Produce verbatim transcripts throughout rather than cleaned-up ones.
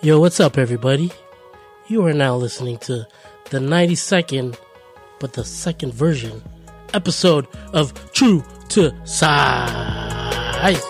Yo, what's up, everybody? You are now listening to the ninety-second, but the second version, episode of True to Size.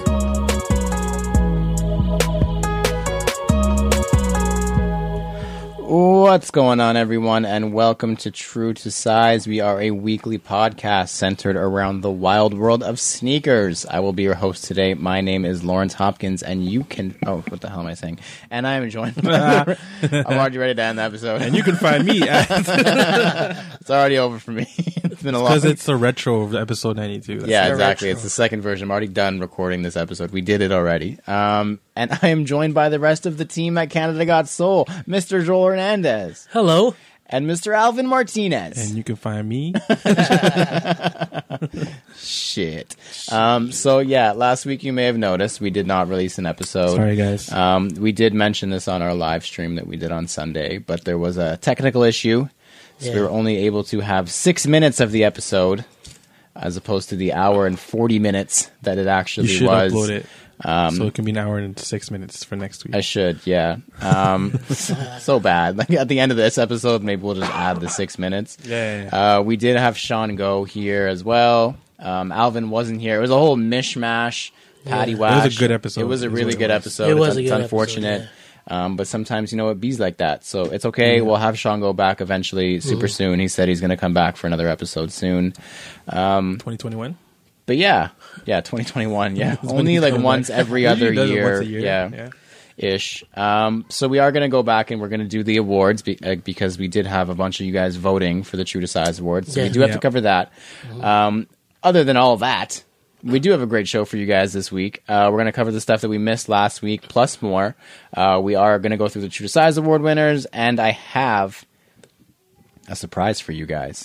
What's going on, everyone, and welcome to True to Size. We are a weekly podcast centered around the wild world of sneakers. I will be your host today. My name is Lawrence Hopkins, and you can... Oh, what the hell am I saying? And I am joined by... I'm already ready to end the episode. And you can find me at... It's already over for me. It's been a long... Because it's the retro of episode ninety-two. That's yeah, the exactly. retro. It's the second version. I'm already done recording this episode. We did it already. Um, and I am joined by the rest of the team at Canada Got Soul, Mister Joel Hernandez. Hello. And Mister Alvin Martinez. And you can find me. Shit. Um, so, yeah, last week you may have noticed we did not release an episode. Sorry, guys. Um, we did mention this on our live stream that we did on Sunday, but there was a technical issue. So Yeah. we were only able to have six minutes of the episode as opposed to the hour and forty minutes that it actually You should was. upload it. Um, so it can be an hour and six minutes for next week. I should, yeah. Um, so bad. Like at the end of this episode, maybe we'll just add the six minutes. Yeah, yeah, yeah. Uh, we did have Sean Go here as well. Um, Alvin wasn't here. It was a whole mishmash, patty Yeah. wash. It was a good episode. It was a It was really what it good was. episode. It was it's, a it's good unfortunate. episode, Um, but sometimes, you know, it bees like that. So it's okay. We'll have Sean Go back eventually, super Mm-hmm. soon. He said he's going to come back for another episode soon. Um, twenty twenty-one? but yeah, yeah, twenty twenty-one. Yeah, It's when only he like comes once back. every He other usually does it year. once a year. Yeah. Yeah. Ish. Um, so we are going to go back and we're going to do the awards be- uh, because we did have a bunch of you guys voting for the True to Size Awards. So Yeah. we do have Yeah. to cover that. Um, other than all that, we do have a great show for you guys this week. Uh, we're going to cover the stuff that we missed last week, plus more. Uh, we are going to go through the True to Size Award winners, and I have a surprise for you guys.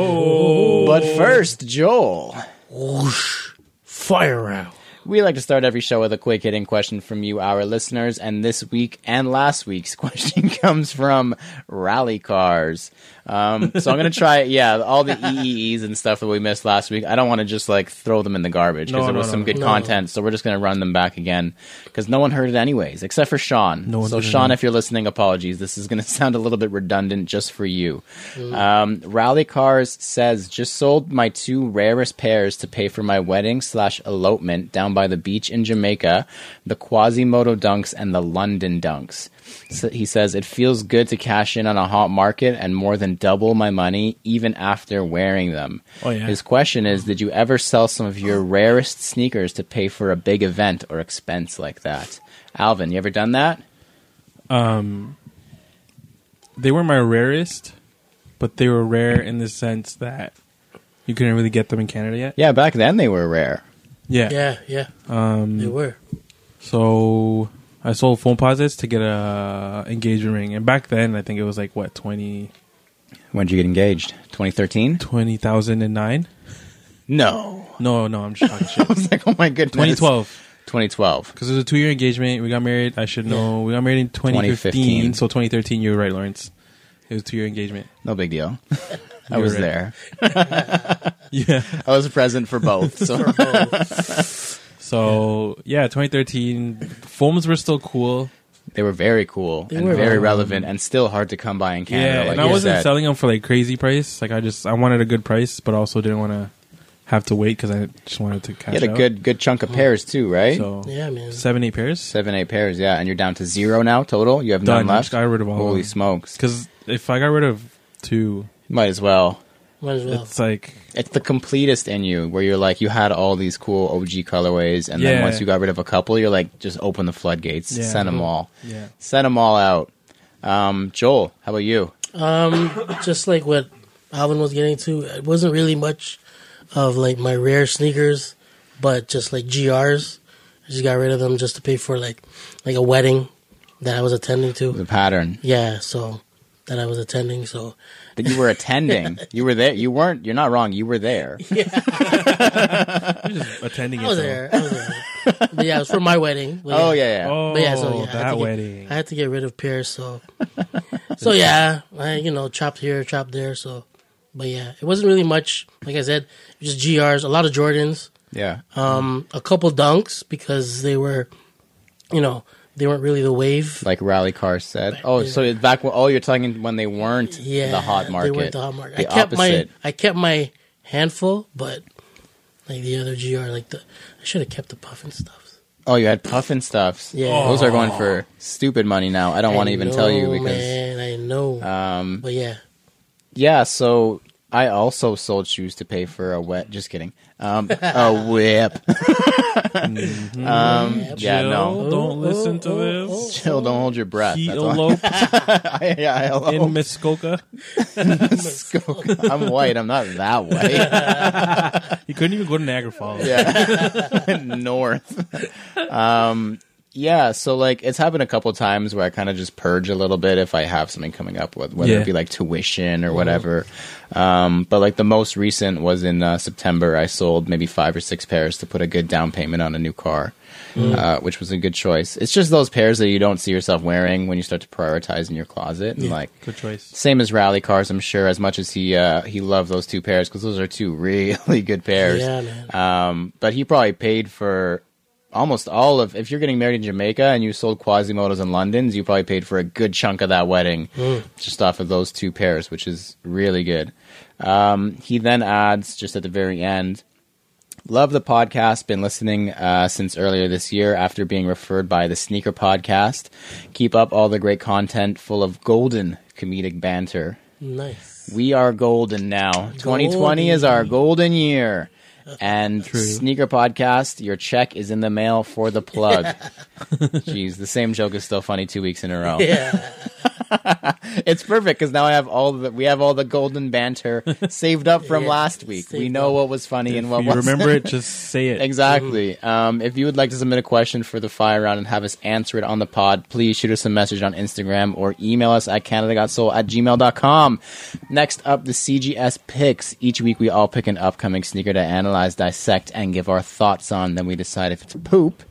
Oh. But first, Joel. Whoosh. Fire round. We like to start every show with a quick hitting question from you, our listeners, and this week and last week's question comes from Rally Cars. Um, so I'm going to try, yeah, all the E E Es and stuff that we missed last week. I don't want to just like throw them in the garbage because No, there no, was no, some no. good No. content, so we're just going to run them back again because no one heard it anyways, except for Sean. No one so did it. Sean, if you're listening, apologies. This is going to sound a little bit redundant just for you. Um, Rally Cars says, just sold my two rarest pairs to pay for my wedding slash elopement down by the beach in Jamaica, the Quasimodo Dunks and the London Dunks. So he says, it feels good to cash in on a hot market and more than double my money even after wearing them. Oh, yeah. His question is, did you ever sell some of your rarest sneakers to pay for a big event or expense like that? Alvin, you ever done that? Um, they were my rarest, but they were rare in the sense that you couldn't really get them in Canada yet. Yeah, back then they were rare. Yeah. Yeah, yeah. Um, They were. So I sold phone posits to get a engagement ring, and back then I think it was like what twenty When did you get engaged? twenty thirteen? twenty thousand and nine. No. No, no, I'm just talking I shit. was like, oh my goodness. twenty twelve. twenty twelve. Because it was a two year engagement. We got married. I should know. We got married in twenty fifteen. twenty fifteen. So twenty thirteen. You were right, Lawrence. It was a two year engagement. No big deal. I You was were right. there. Yeah. I was present for both. So For both. So yeah, twenty thirteen. Foams were still cool. they were very cool They and were. very Um, relevant and still hard to come by in Canada. Yeah, like and I you wasn't said. selling them for like crazy price. Like I just I wanted a good price, but also didn't want to have to wait because I just wanted to cash You had a out. good good chunk of pairs too, right? So Yeah, man. seven eight pairs. Seven, eight pairs, yeah. And you're down to zero now total. You have Done. none I left. just got rid of all. Holy of them. smokes! Because if I got rid of two, Might as well. Might as well. it's like It's the completest in you, where you're like, you had all these cool O G colorways, and then Yeah. once you got rid of a couple, you're like, just open the floodgates, Yeah. send them all, yeah. send them all out. Um, Joel, how about you? Um, just like what Alvin was getting to, it wasn't really much of like my rare sneakers, but just like G Rs. I just got rid of them just to pay for like like a wedding that I was attending to. The pattern Yeah, so that I was attending. So that you were attending, you were there. You weren't. You're not wrong. You were there. Attending I it. was though. there. I was there. But yeah, it was for my wedding. But Oh yeah, yeah. Oh, But yeah, so yeah, I had that to get- wedding. I had to get rid of pairs, so so yeah, I you know chopped here, chopped there. So, but yeah, it wasn't really much. Like I said, just G Rs, a lot of Jordans, yeah. um, a couple Dunks because they were, you know, they weren't really the wave. Like Rally Cars said. Oh, so it's back when, oh, you're talking when they weren't Yeah, the hot market. They weren't the hot market. The I kept opposite. my I kept my handful, but like the other G R, like the I should have kept the Puffin stuffs. Oh, you had Puffin stuffs. Yeah. Those are going for stupid money now. I don't want to even know, tell you because man, I know. um But yeah, yeah, so I also sold shoes to pay for a wet. Just kidding. Um, a whip. Mm-hmm. um, yeah, Jill, no. don't listen to oh, this. oh, Chill. Don't hold your breath. He That's all. eloped I, yeah, I eloped. in Muskoka. I'm white. I'm not that white. You couldn't even go to Niagara Falls. Yeah, north. Um, yeah. So like, it's happened a couple times where I kind of just purge a little bit if I have something coming up with whether Yeah. it be like tuition or whatever. Um, but like the most recent was in uh, September. I sold maybe five or six pairs to put a good down payment on a new car, uh, which was a good choice. It's just those pairs that you don't see yourself wearing when you start to prioritize in your closet. And Yeah. like, Good choice. same as Rally Cars, I'm sure. As much as he uh, he loved those two pairs because those are two really good pairs. yeah, man. Um, but he probably paid for almost all of. If you're getting married in Jamaica and you sold Quasimodos in London's, you probably paid for a good chunk of that wedding just off of those two pairs, which is really good. Um, he then adds just at the very end. Love the podcast. Been listening uh, since earlier this year after being referred by the Sneaker Podcast. Keep up all the great content full of golden comedic banter. Nice. We are golden now. twenty twenty is our golden year. And True. Sneaker Podcast, your check is in the mail for the plug. Jeez, the same joke is still funny two weeks in a row. Yeah, It's perfect because now I have all the we have all the golden banter saved up from Yeah, last week. We saved know up. what was funny and If what you wasn't. remember it, just say it. Exactly. Um, if you would like to submit a question for the fire round and have us answer it on the pod, please shoot us a message on Instagram or email us at canadagotssoul at gmail dot com. Next up, the C G S picks. Each week we all pick an upcoming sneaker to analyze, dissect, and give our thoughts on. Then we decide if it's poop,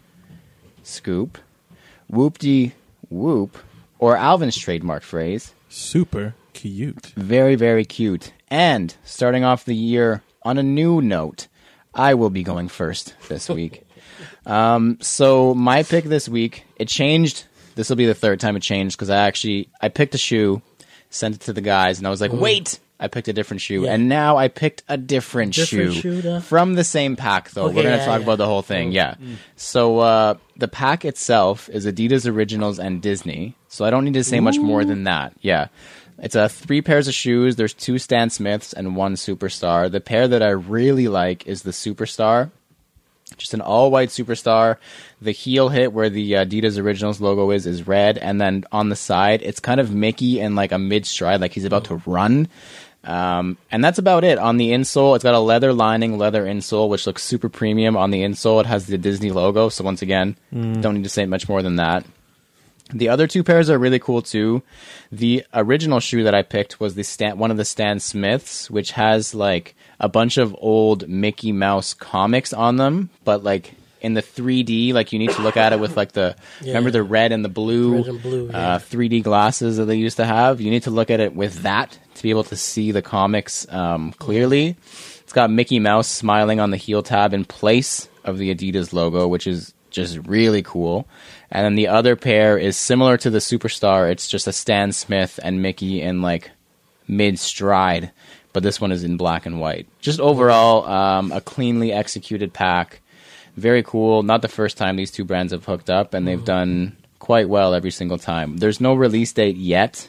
scoop, whoop-de-whoop, or Alvin's trademark phrase, Super cute. very, very cute. And starting off the year on a new note, I will be going first this week. um, so my pick this week, it changed. This will be the third time it changed because I actually I picked a shoe, sent it to the guys, and I was like, wait, I picked a different shoe, Yeah. and now I picked a different, Different shoe, shoe, though? from the same pack. Though Okay, we're gonna yeah, talk yeah. about the whole thing. Yeah. So uh, the pack itself is Adidas Originals and Disney. So I don't need to say much more than that. Yeah. It's a three pairs of shoes. There's two Stan Smiths and one Superstar. The pair that I really like is the Superstar. Just an all-white Superstar. The heel hit where the Adidas Originals logo is is red. And then on the side, it's kind of Mickey in like a mid-stride, like he's about to run. Um, and that's about it. On the insole, it's got a leather lining, leather insole, which looks super premium. On the insole, it has the Disney logo. So once again, don't need to say much more than that. The other two pairs are really cool too. The original shoe that I picked was the Stan, one of the Stan Smiths, which has like a bunch of old Mickey Mouse comics on them, but like in the three D, like you need to look at it with like the Yeah. remember the red and the blue, Red and blue, yeah. uh, three D glasses that they used to have. You need to look at it with that to be able to see the comics um, clearly. It's got Mickey Mouse smiling on the heel tab in place of the Adidas logo, which is just really cool. And then the other pair is similar to the Superstar. It's just a Stan Smith and Mickey in like mid stride, but this one is in black and white. Just overall, um, a cleanly executed pack. Very cool. Not the first time these two brands have hooked up, and they've done quite well every single time. There's no release date yet.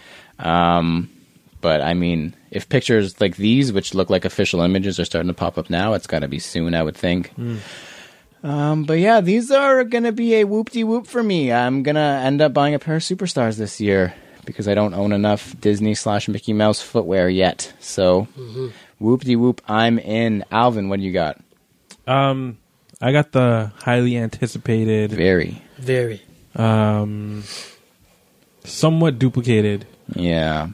Um, but I mean, if pictures like these, which look like official images, are starting to pop up now, it's got to be soon, I would think. Mm. Um, but yeah, these are going to be a whoop-de-whoop for me. I'm going to end up buying a pair of Superstars this year because I don't own enough Disney slash Mickey Mouse footwear yet. So, Mm-hmm. whoop-de-whoop, I'm in. Alvin, what do you got? Um, I got the highly anticipated, Very. very. um, somewhat duplicated Yeah.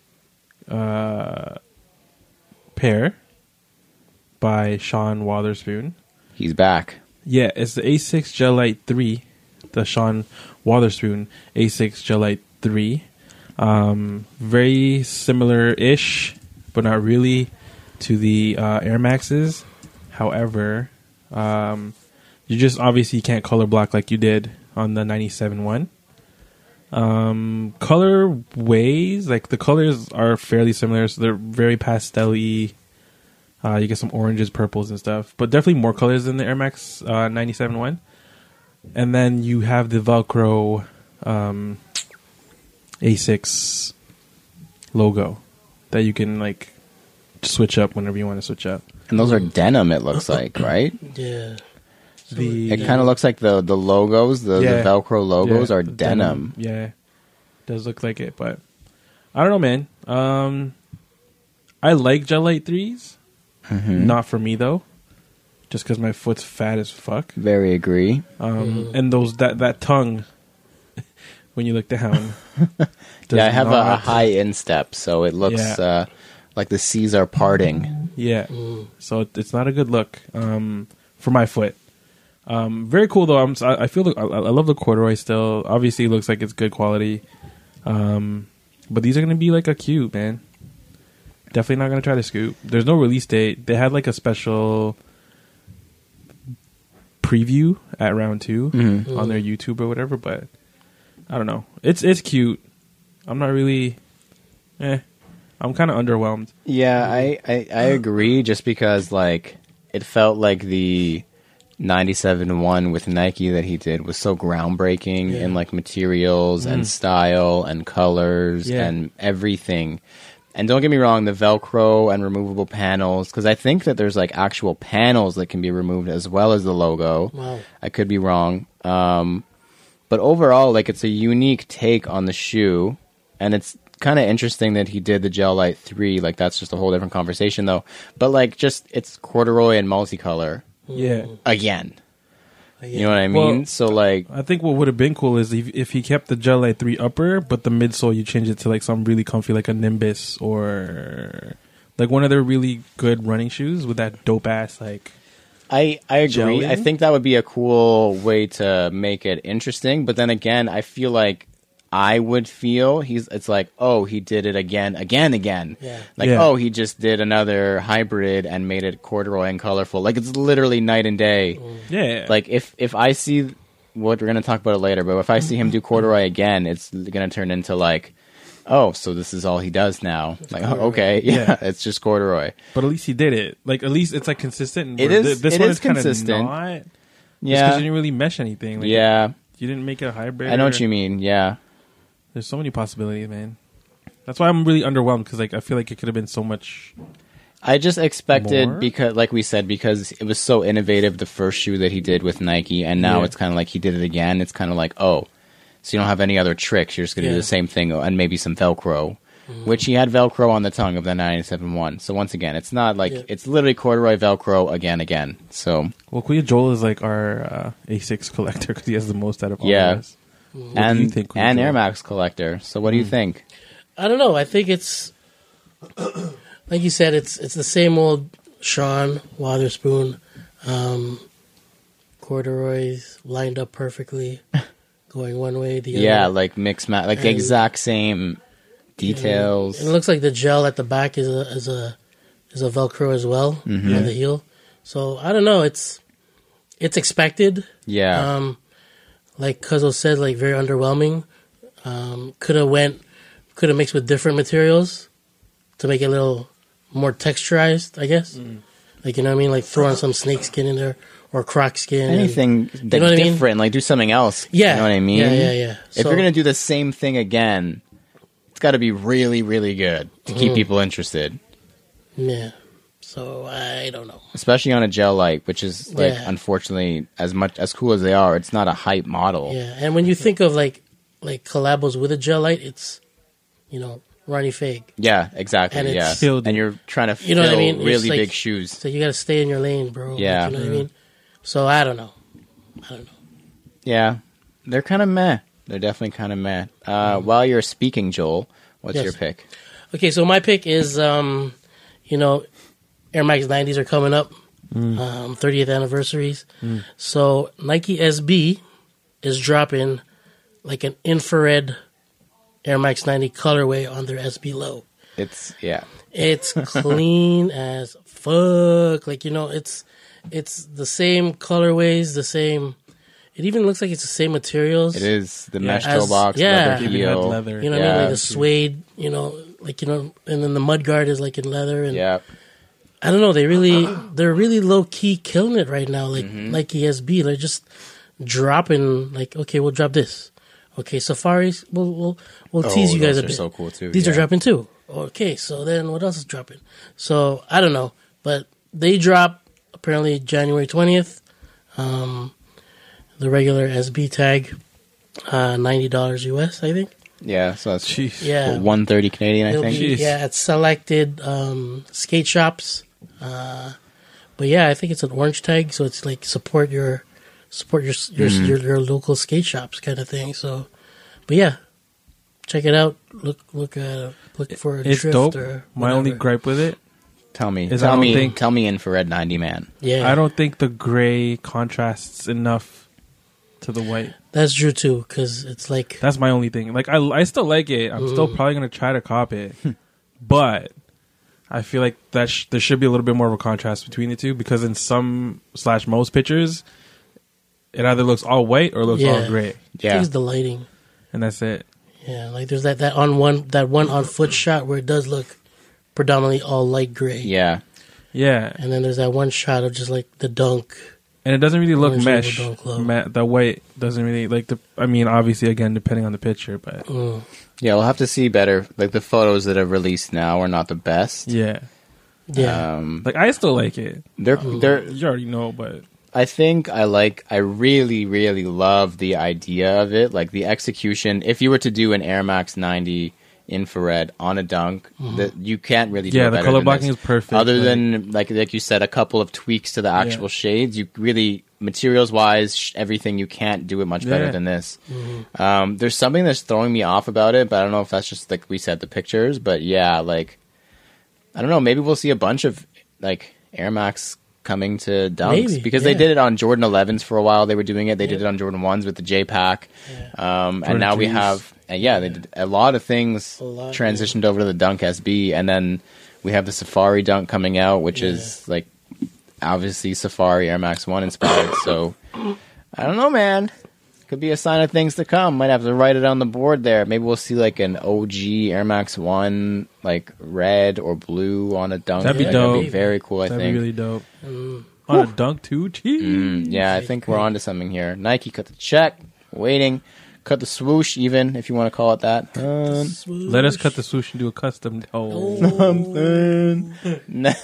uh, pair by Sean Wotherspoon. He's back. Yeah, it's the A six Gelite three, the Sean Wotherspoon A six Gelite three. Um, very similar-ish, but not really, to the uh, Air Maxes. However, um, you just obviously can't color block like you did on the ninety-seven one. Um, color ways, like the colors are fairly similar, so they're very pastel-y. Uh, you get some oranges, purples, and stuff, but definitely more colors than the Air Max uh, ninety-seven one. And then you have the Velcro um, Asics logo that you can like switch up whenever you want to switch up. And those are denim, it looks like, right? Yeah. The It kind of looks like the, the logos, the, Yeah. the Velcro logos Yeah, are denim. Yeah, does look like it, but I don't know, man. Um, I like Gel Light threes. Mm-hmm. Not for me though, just because my foot's fat as fuck. Very agree. Um, and those that that tongue when you look down. does Yeah, I have a, a not- high instep, so it looks Yeah. uh, like the C's are parting. Yeah, so it- it's not a good look um, for my foot. Um, very cool though. I'm I I feel the, I, I love the corduroy still. Obviously, it looks like it's good quality. Um, but these are gonna be like a cute, man. Definitely not gonna try to scoop. There's no release date. They had like a special preview at round two Mhm. on their YouTube or whatever, but I don't know. It's it's cute. I'm not really. Eh, I'm kind of underwhelmed. Yeah, I, I, I agree just because, like, it felt like the ninety-seven one with Nike that he did was so groundbreaking Yeah. in, like, materials and style and colors Yeah. and everything. And don't get me wrong, the Velcro and removable panels, because I think that there's, like, actual panels that can be removed as well as the logo. Wow. I could be wrong. Um, but overall, like, it's a unique take on the shoe, and it's kind of interesting that he did the Gel Light three. Like, that's just a whole different conversation, though. But, like, just, it's corduroy and multicolor Yeah, again. Yeah. You know what I mean? Well, so, like, I think what would have been cool is if, if he kept the Gel Light three upper, but the midsole you change it to like something really comfy, like a Nimbus or like one of their really good running shoes with that dope ass like. I, I agree. Gelling? I think that would be a cool way to make it interesting. But then again, I feel like I would feel he's. It's like, oh, he did it again, again, again. Yeah. Like, Yeah. oh, he just did another hybrid and made it corduroy and colorful. Like, it's literally night and day. Yeah, Like, if if I see what we're gonna talk about it later, but if I see him do corduroy again, it's gonna turn into like, oh, so this is all he does now. Like, oh, okay, yeah, Yeah. it's just corduroy. but at least he did it. Like at least it's like consistent. It where is- th- This it one is is kind of consistent. not. Yeah, because Yeah, you didn't really mesh anything. Like, yeah, you didn't make it a hybrid. I know or- what you mean. Yeah. There's so many possibilities, man. That's why I'm really underwhelmed because like I feel like it could have been so much. I just expected More? because, like we said, because it was so innovative, the first shoe that he did with Nike, and now Yeah. it's kind of like he did it again. It's kind of like, oh, so you don't have any other tricks. You're just going to do Yeah. the same thing and maybe some Velcro, which he had Velcro on the tongue of the ninety-seven one. So once again, it's not like Yeah. it's literally corduroy Velcro again, again. So Well, Kuya Joel is like our uh, A six collector because he has the most out of all Yeah. of us. What do and you think, and Kuya Air Joel? Max collector. So what do you think? I don't know. I think it's like you said. It's it's the same old Sean Wotherspoon, um, corduroys lined up perfectly, going one way, the other. Yeah, like mix match, like the And- exact same details. And it looks like the gel at the back is a is a is a Velcro as well Mm-hmm. on the heel. So I don't know. It's it's expected. Yeah, Um, like Cuzzo said, like very underwhelming. Um, could have went, could have mixed with different materials to make it a little more texturized, I guess. Like, you know what I mean? Like throwing some snake skin in there or croc skin. and- anything that's know what I mean? different, like do something else. Yeah. You know what I mean? Yeah, yeah, yeah. If So- you're gonna do the same thing again, it's got to be really, really good to keep Mhm. people interested, Yeah. So I don't know. especially on a gel light, which is like Yeah. unfortunately as much as cool as they are, it's not a hype model. Yeah. And when you think of like like collabos with a gel light, it's, you know, Ronnie Fig. Yeah, exactly. And it's- yeah, Filled- and you're trying to fill You know what I mean? It's really like- big shoes. So you got to stay in your lane, bro. Like, Yeah. you know what I mean? So I don't know. I don't know. Yeah, they're kind of meh. They're definitely kind of meh. Uh, While you're speaking, Joel, what's Yes. your pick? Okay, so my pick is, um, you know, Air Max nineties are coming up, um, thirtieth anniversaries. So Nike S B is dropping like an infrared Air Max ninety colorway on their S B low. It's yeah, It's clean as fuck. Like, you know, it's it's the same colorways, the same. it even looks like it's the same materials. It is the Yeah. mesh As- toe box, yeah. leather Even had heel. leather. You know what I Yeah. mean? Like the suede, you know, like, you know, and then the mud guard is like in leather. And Yeah, I don't know. They really, they're really low key killing it right now. Like, Mm-hmm. like E S B, they're just dropping. Like, okay, we'll drop this. Okay, Safaris, we'll we'll we'll Oh, tease you guys those a are bit. so cool too. These are yeah. dropping too. Okay, so then what else is dropping? So I don't know, but they drop apparently January twentieth. Um, the regular S B tag, uh, ninety dollars U S, I think. Yeah, so that's Jeez. Yeah, one thirty Canadian, I It'll think. be, Jeez. yeah, at selected um, skate shops. Uh, but yeah, I think it's an orange tag, so it's like support your support your your Mm-hmm. your, your local skate shops kind of thing. So, but yeah, check it out. Look look uh, look for a It's drift dope. or My only whatever. gripe with it, Tell me, Is I tell don't me, think- tell me, infrared ninety man. Yeah, I don't think the gray contrasts enough to the white. That's true too, because it's like That's my only thing. Like I, I still like it. I'm still Mm. probably gonna try to cop it, but I feel like that sh- there should be a little bit more of a contrast between the two because in some slash most pictures, it either looks all white or it looks all Yeah. gray, I think Yeah, it's the lighting. and that's it. Yeah, like there's that that on one that one on foot shot where it does look predominantly all light gray. yeah. Yeah, And then there's that one shot of just like the dunk. and it doesn't really look Orange mesh. label don't glow. Ma- the white doesn't really like the. I mean, obviously, again, depending on the picture, but Mm. Yeah, we'll have to see better. Like the photos that are released now are not the best. yeah, Yeah. Um, like I still like it. they're Mm. they're. You already know, but I think I like. I really, really love the idea of it. Like the execution. If you were to do an Air Max ninety infrared on a dunk, that you can't really. Do yeah, it the better color than blocking this. is perfect. Other like- than like like you said, a couple of tweaks to the actual Yeah. shades, you really materials wise, sh- everything you can't do it much better Yeah. than this. Um, there's something that's throwing me off about it, but I don't know if that's just like we said the pictures. But yeah, like I don't know, maybe we'll see a bunch of like Air Max coming to dunks Maybe, because they yeah. did it on Jordan elevens for a while. They were doing it. They did it on Jordan ones with the J Pack, um, and Jordan now we threes. have and yeah, they did a lot of things A lot, transitioned over to the Dunk S B, and then we have the Safari Dunk coming out, which is like obviously Safari Air Max One inspired. So I don't know, man. Could be a sign of things to come. Might have to write it on the board there. Maybe we'll see like an O G Air Max One, like red or blue on a dunk. That'd be Like, dope. very cool. I that'd think. be really dope. Mm. On a dunk too, Jeez. Mm, yeah, I think we're on to something here. Nike cut the check. Waiting. Cut the swoosh, even if you want to call it that. Um, Let us cut the swoosh and do a custom. Oh, Ne-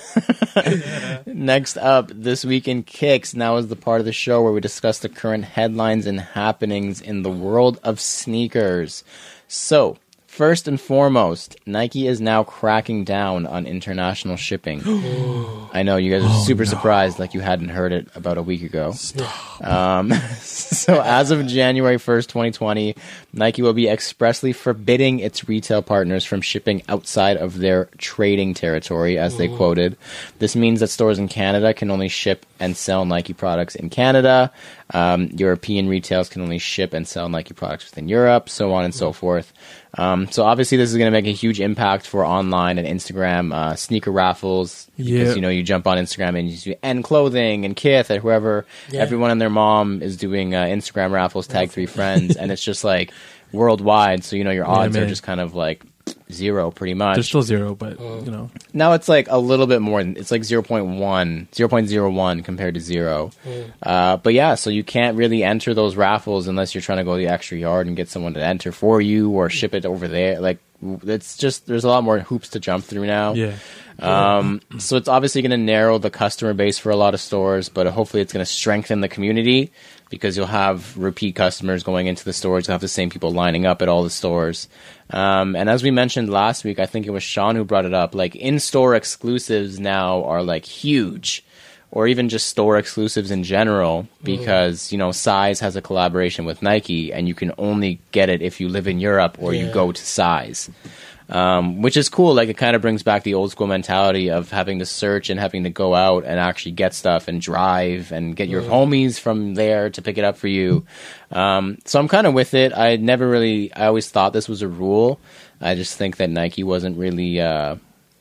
Next up, This Week in Kicks. Now is the part of the show where we discuss the current headlines and happenings in the world of sneakers. So, first and foremost, Nike is now cracking down on international shipping. I know you guys are super surprised, like you hadn't heard it about a week ago. Um, so, as of January first, twenty twenty, Nike will be expressly forbidding its retail partners from shipping outside of their trading territory, as they quoted. This means that stores in Canada can only ship and sell Nike products in Canada. Um, European retailers can only ship and sell Nike products within Europe, so on and so forth. Um, so obviously this is going to make a huge impact for online and Instagram uh, sneaker raffles. Yeah. Because, you know, you jump on Instagram and you see N Clothing and Kith and whoever, Yeah. everyone and their mom is doing uh, Instagram raffles, tag three friends, and it's just like worldwide. So, you know, your odds are man. just kind of like zero pretty much. there's still zero, but you know, Now it's like a little bit more. It's like zero point one, zero point zero one compared to zero. Uh, but yeah, so you can't really enter those raffles unless you're trying to go the extra yard and get someone to enter for you or ship it over there. Like it's just there's a lot more hoops to jump through now. yeah, Um, so it's obviously going to narrow the customer base for a lot of stores, but hopefully it's going to strengthen the community because you'll have repeat customers going into the stores. You'll have the same people lining up at all the stores. Um, and as we mentioned last week, I think it was Sean who brought it up, like in-store exclusives now are like huge, or even just store exclusives in general, because, you know, Size has a collaboration with Nike and you can only get it if you live in Europe or you Yeah. go to Size. Um, which is cool. Like it kind of brings back the old school mentality of having to search and having to go out and actually get stuff and drive and get your homies from there to pick it up for you. Um, so I'm kind of with it. I never really, I always thought this was a rule. I just think that Nike wasn't really, uh,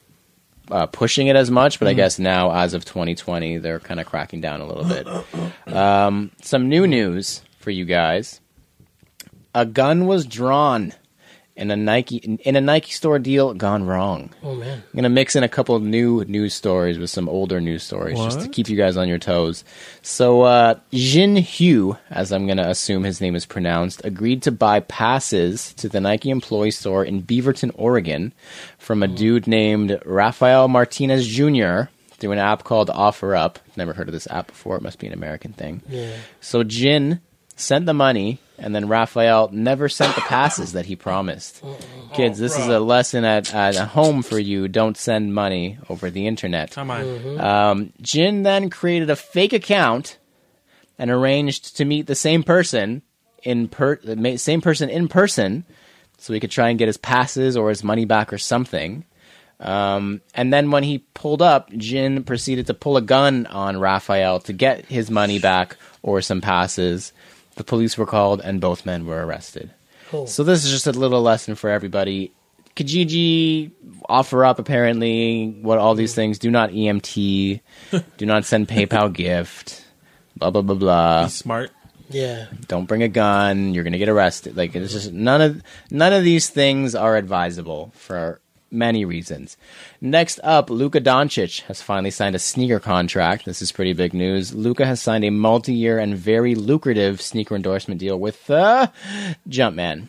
uh, pushing it as much, but I guess now as of twenty twenty, they're kind of cracking down a little bit. Um, some new news for for you guys. A gun was drawn in a Nike in a Nike store deal gone wrong. Oh man! I'm gonna mix in a couple of new news stories with some older news stories What? just to keep you guys on your toes. So uh, Jin Hu, as I'm gonna assume his name is pronounced, agreed to buy passes to the Nike employee store in Beaverton, Oregon, from a dude named Rafael Martinez Junior through an app called OfferUp. Never heard of this app before. It must be an American thing. Yeah. So Jin sent the money, and then Raphael never sent the passes that he promised. Kids, this is a lesson at, at home for you. Don't send money over the internet. Come on. Mm-hmm. Um, Jin then created a fake account and arranged to meet the same person in per the same person in person, so he could try and get his passes or his money back or something. Um, and then when he pulled up, Jin proceeded to pull a gun on Raphael to get his money back or some passes. The police were called, and both men were arrested. Cool. So this is just a little lesson for everybody. Kijiji, OfferUp, apparently, what all these things. Do not E M T. Do not send PayPal gift. Blah, blah, blah, blah. Be smart. Yeah. Don't bring a gun. You're going to get arrested. Like, it's just none of none of these things are advisable for many reasons. Next up, Luka Doncic has finally signed a sneaker contract. This is pretty big news. Luka has signed a multi-year and very lucrative sneaker endorsement deal with uh, Jumpman.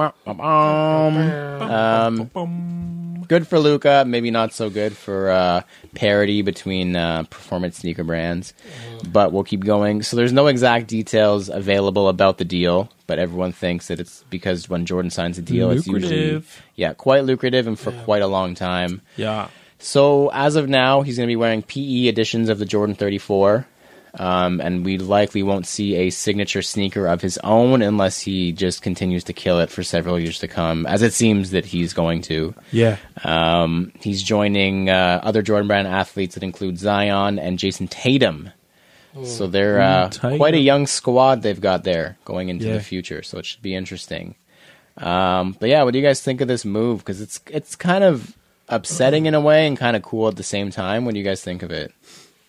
Um, good for Luka, maybe not so good for uh, parity between uh, performance sneaker brands, but we'll keep going. So there's no exact details available about the deal, but everyone thinks that it's because when Jordan signs a deal, it's usually Lucrative. yeah, quite lucrative and for Yeah. quite a long time. Yeah. So as of now, he's going to be wearing P E editions of the Jordan thirty-four. Um, and we likely won't see a signature sneaker of his own unless he just continues to kill it for several years to come, as it seems that he's going to. Yeah. Um, he's joining uh, other Jordan Brand athletes that include Zion and Jason Tatum. So they're uh, Ooh, Tatum. quite a young squad they've got there going into Yeah. the future, so it should be interesting. Um, but yeah, what do you guys think of this move? Because it's, it's kind of upsetting in a way and kind of cool at the same time. What do you guys think of it?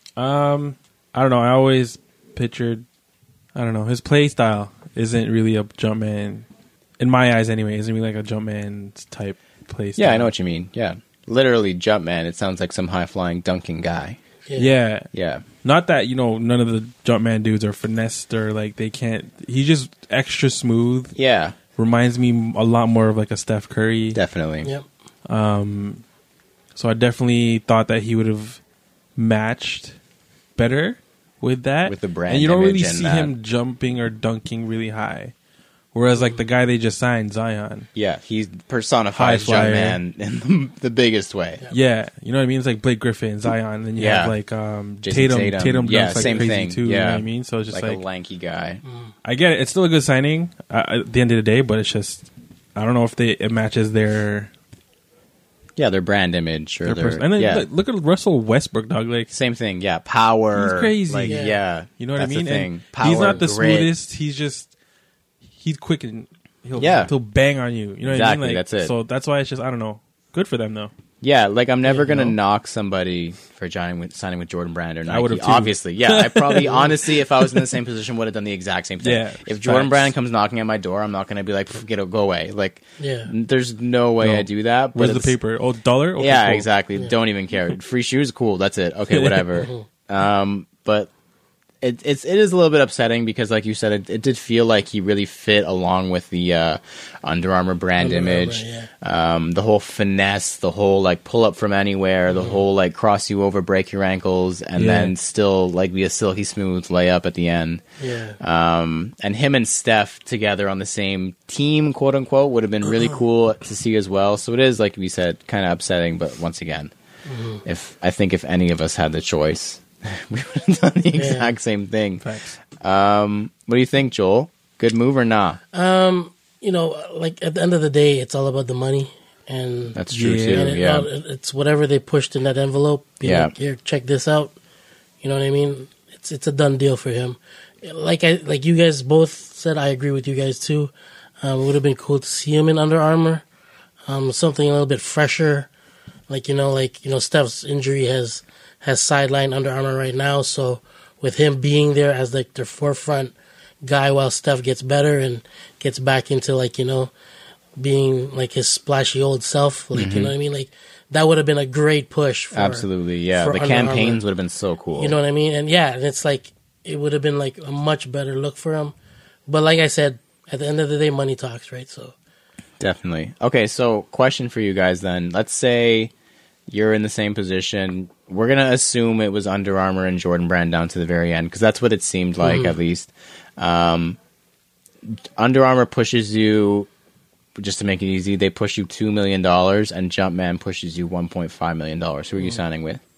Um, I don't know. I always pictured, I don't know, his play style isn't really a Jumpman, in my eyes anyway, isn't really like a Jumpman type play style. Yeah, I know what you mean. Yeah. Literally Jumpman. It sounds like some high-flying dunking guy. Yeah. Yeah. Yeah. Not that, you know, none of the Jumpman dudes are finessed or like they can't, he's just extra smooth. Yeah, Reminds me a lot more of like a Steph Curry. definitely. Yep. Um, so I definitely thought that he would have matched better with that. With the brand and you don't really image and see that. him jumping or dunking really high. Whereas like the guy they just signed, Zion. Yeah, he personifies High flyer. Jumpman in the, the biggest way. Yeah, you know what I mean? It's like Blake Griffin, Zion, and then you Yeah. have like um, Jason Tatum. Tatum. Tatum, Yeah, dunks like same crazy thing. too. You know Yeah. what I mean? So it's just Like, like, a lanky guy. I get it. It's still a good signing uh, at the end of the day, but it's just I don't know if they it matches their Yeah, their brand image or their their, person. And then yeah. look, look at Russell Westbrook, dog. Like Same thing. Yeah, power. He's crazy. Like, yeah. Yeah. you know what that's I mean? The thing. And Power, he's not the grit. smoothest. He's just he's quick and he'll Yeah. he'll bang on you. You know what I Exactly, mean? Like, that's it. So that's why it's just I don't know. Good for them though. Yeah, like I'm never Yeah, gonna no. knock somebody for signing with, signing with Jordan Brand or Nike. would've too. Obviously, yeah. I probably, honestly, if I was in the same position, would have done the exact same thing. Yeah, if Jordan facts. Brand comes knocking at my door, I'm not gonna be like, "Pff, get go away. Like, Yeah. there's no way No. I do that. But Where's the it's- paper? Oh, dollar. Okay, yeah, cool. exactly. Don't even care. Free shoes, cool. That's it. Okay, whatever. um, but it, it's it is a little bit upsetting because, like you said, it, it did feel like he really fit along with the uh, Under Armour brand Under Armour, image. yeah. Um, the whole finesse, the whole like pull up from anywhere, the whole like cross you over, break your ankles, and Yeah. then still like be a silky smooth layup at the end. Yeah. Um, and him and Steph together on the same team, quote unquote, would have been really cool to see as well. So it is, like we said, kind of upsetting. But once again, if I think if any of us had the choice, we would have done the Yeah. exact same thing. Facts. Um, what do you think, Joel? Good move or not? Um, you know, like at the end of the day, it's all about the money, and That's true Yeah. too. and it, Yeah, all- it's whatever they pushed in that envelope. Be Yeah. like, here, check this out. You know what I mean? It's it's a done deal for him. Like I like you guys both said, I agree with you guys too. Um, it would have been cool to see him in Under Armour, um, something a little bit fresher. Like you know, like you know, Steph's injury has has sidelined Under Armour right now. So with him being there as like their forefront guy while Steph gets better and gets back into like, you know, being like his splashy old self. Like, mm-hmm. you know what I mean? Like that would have been a great push. For, Absolutely. Yeah. For the Under campaigns Armour. would have been so cool. You know what I mean? And yeah, and it's like, it would have been like a much better look for him. But like I said, at the end of the day, money talks, right? So definitely. Okay. So question for you guys then. Let's say you're in the same position. We're going to assume it was Under Armour and Jordan Brand down to the very end, because that's what it seemed like, mm-hmm. at least. Um, Under Armour pushes you, just to make it easy, they push you two million dollars, and Jumpman pushes you one point five million dollars. Who are you mm-hmm. signing with?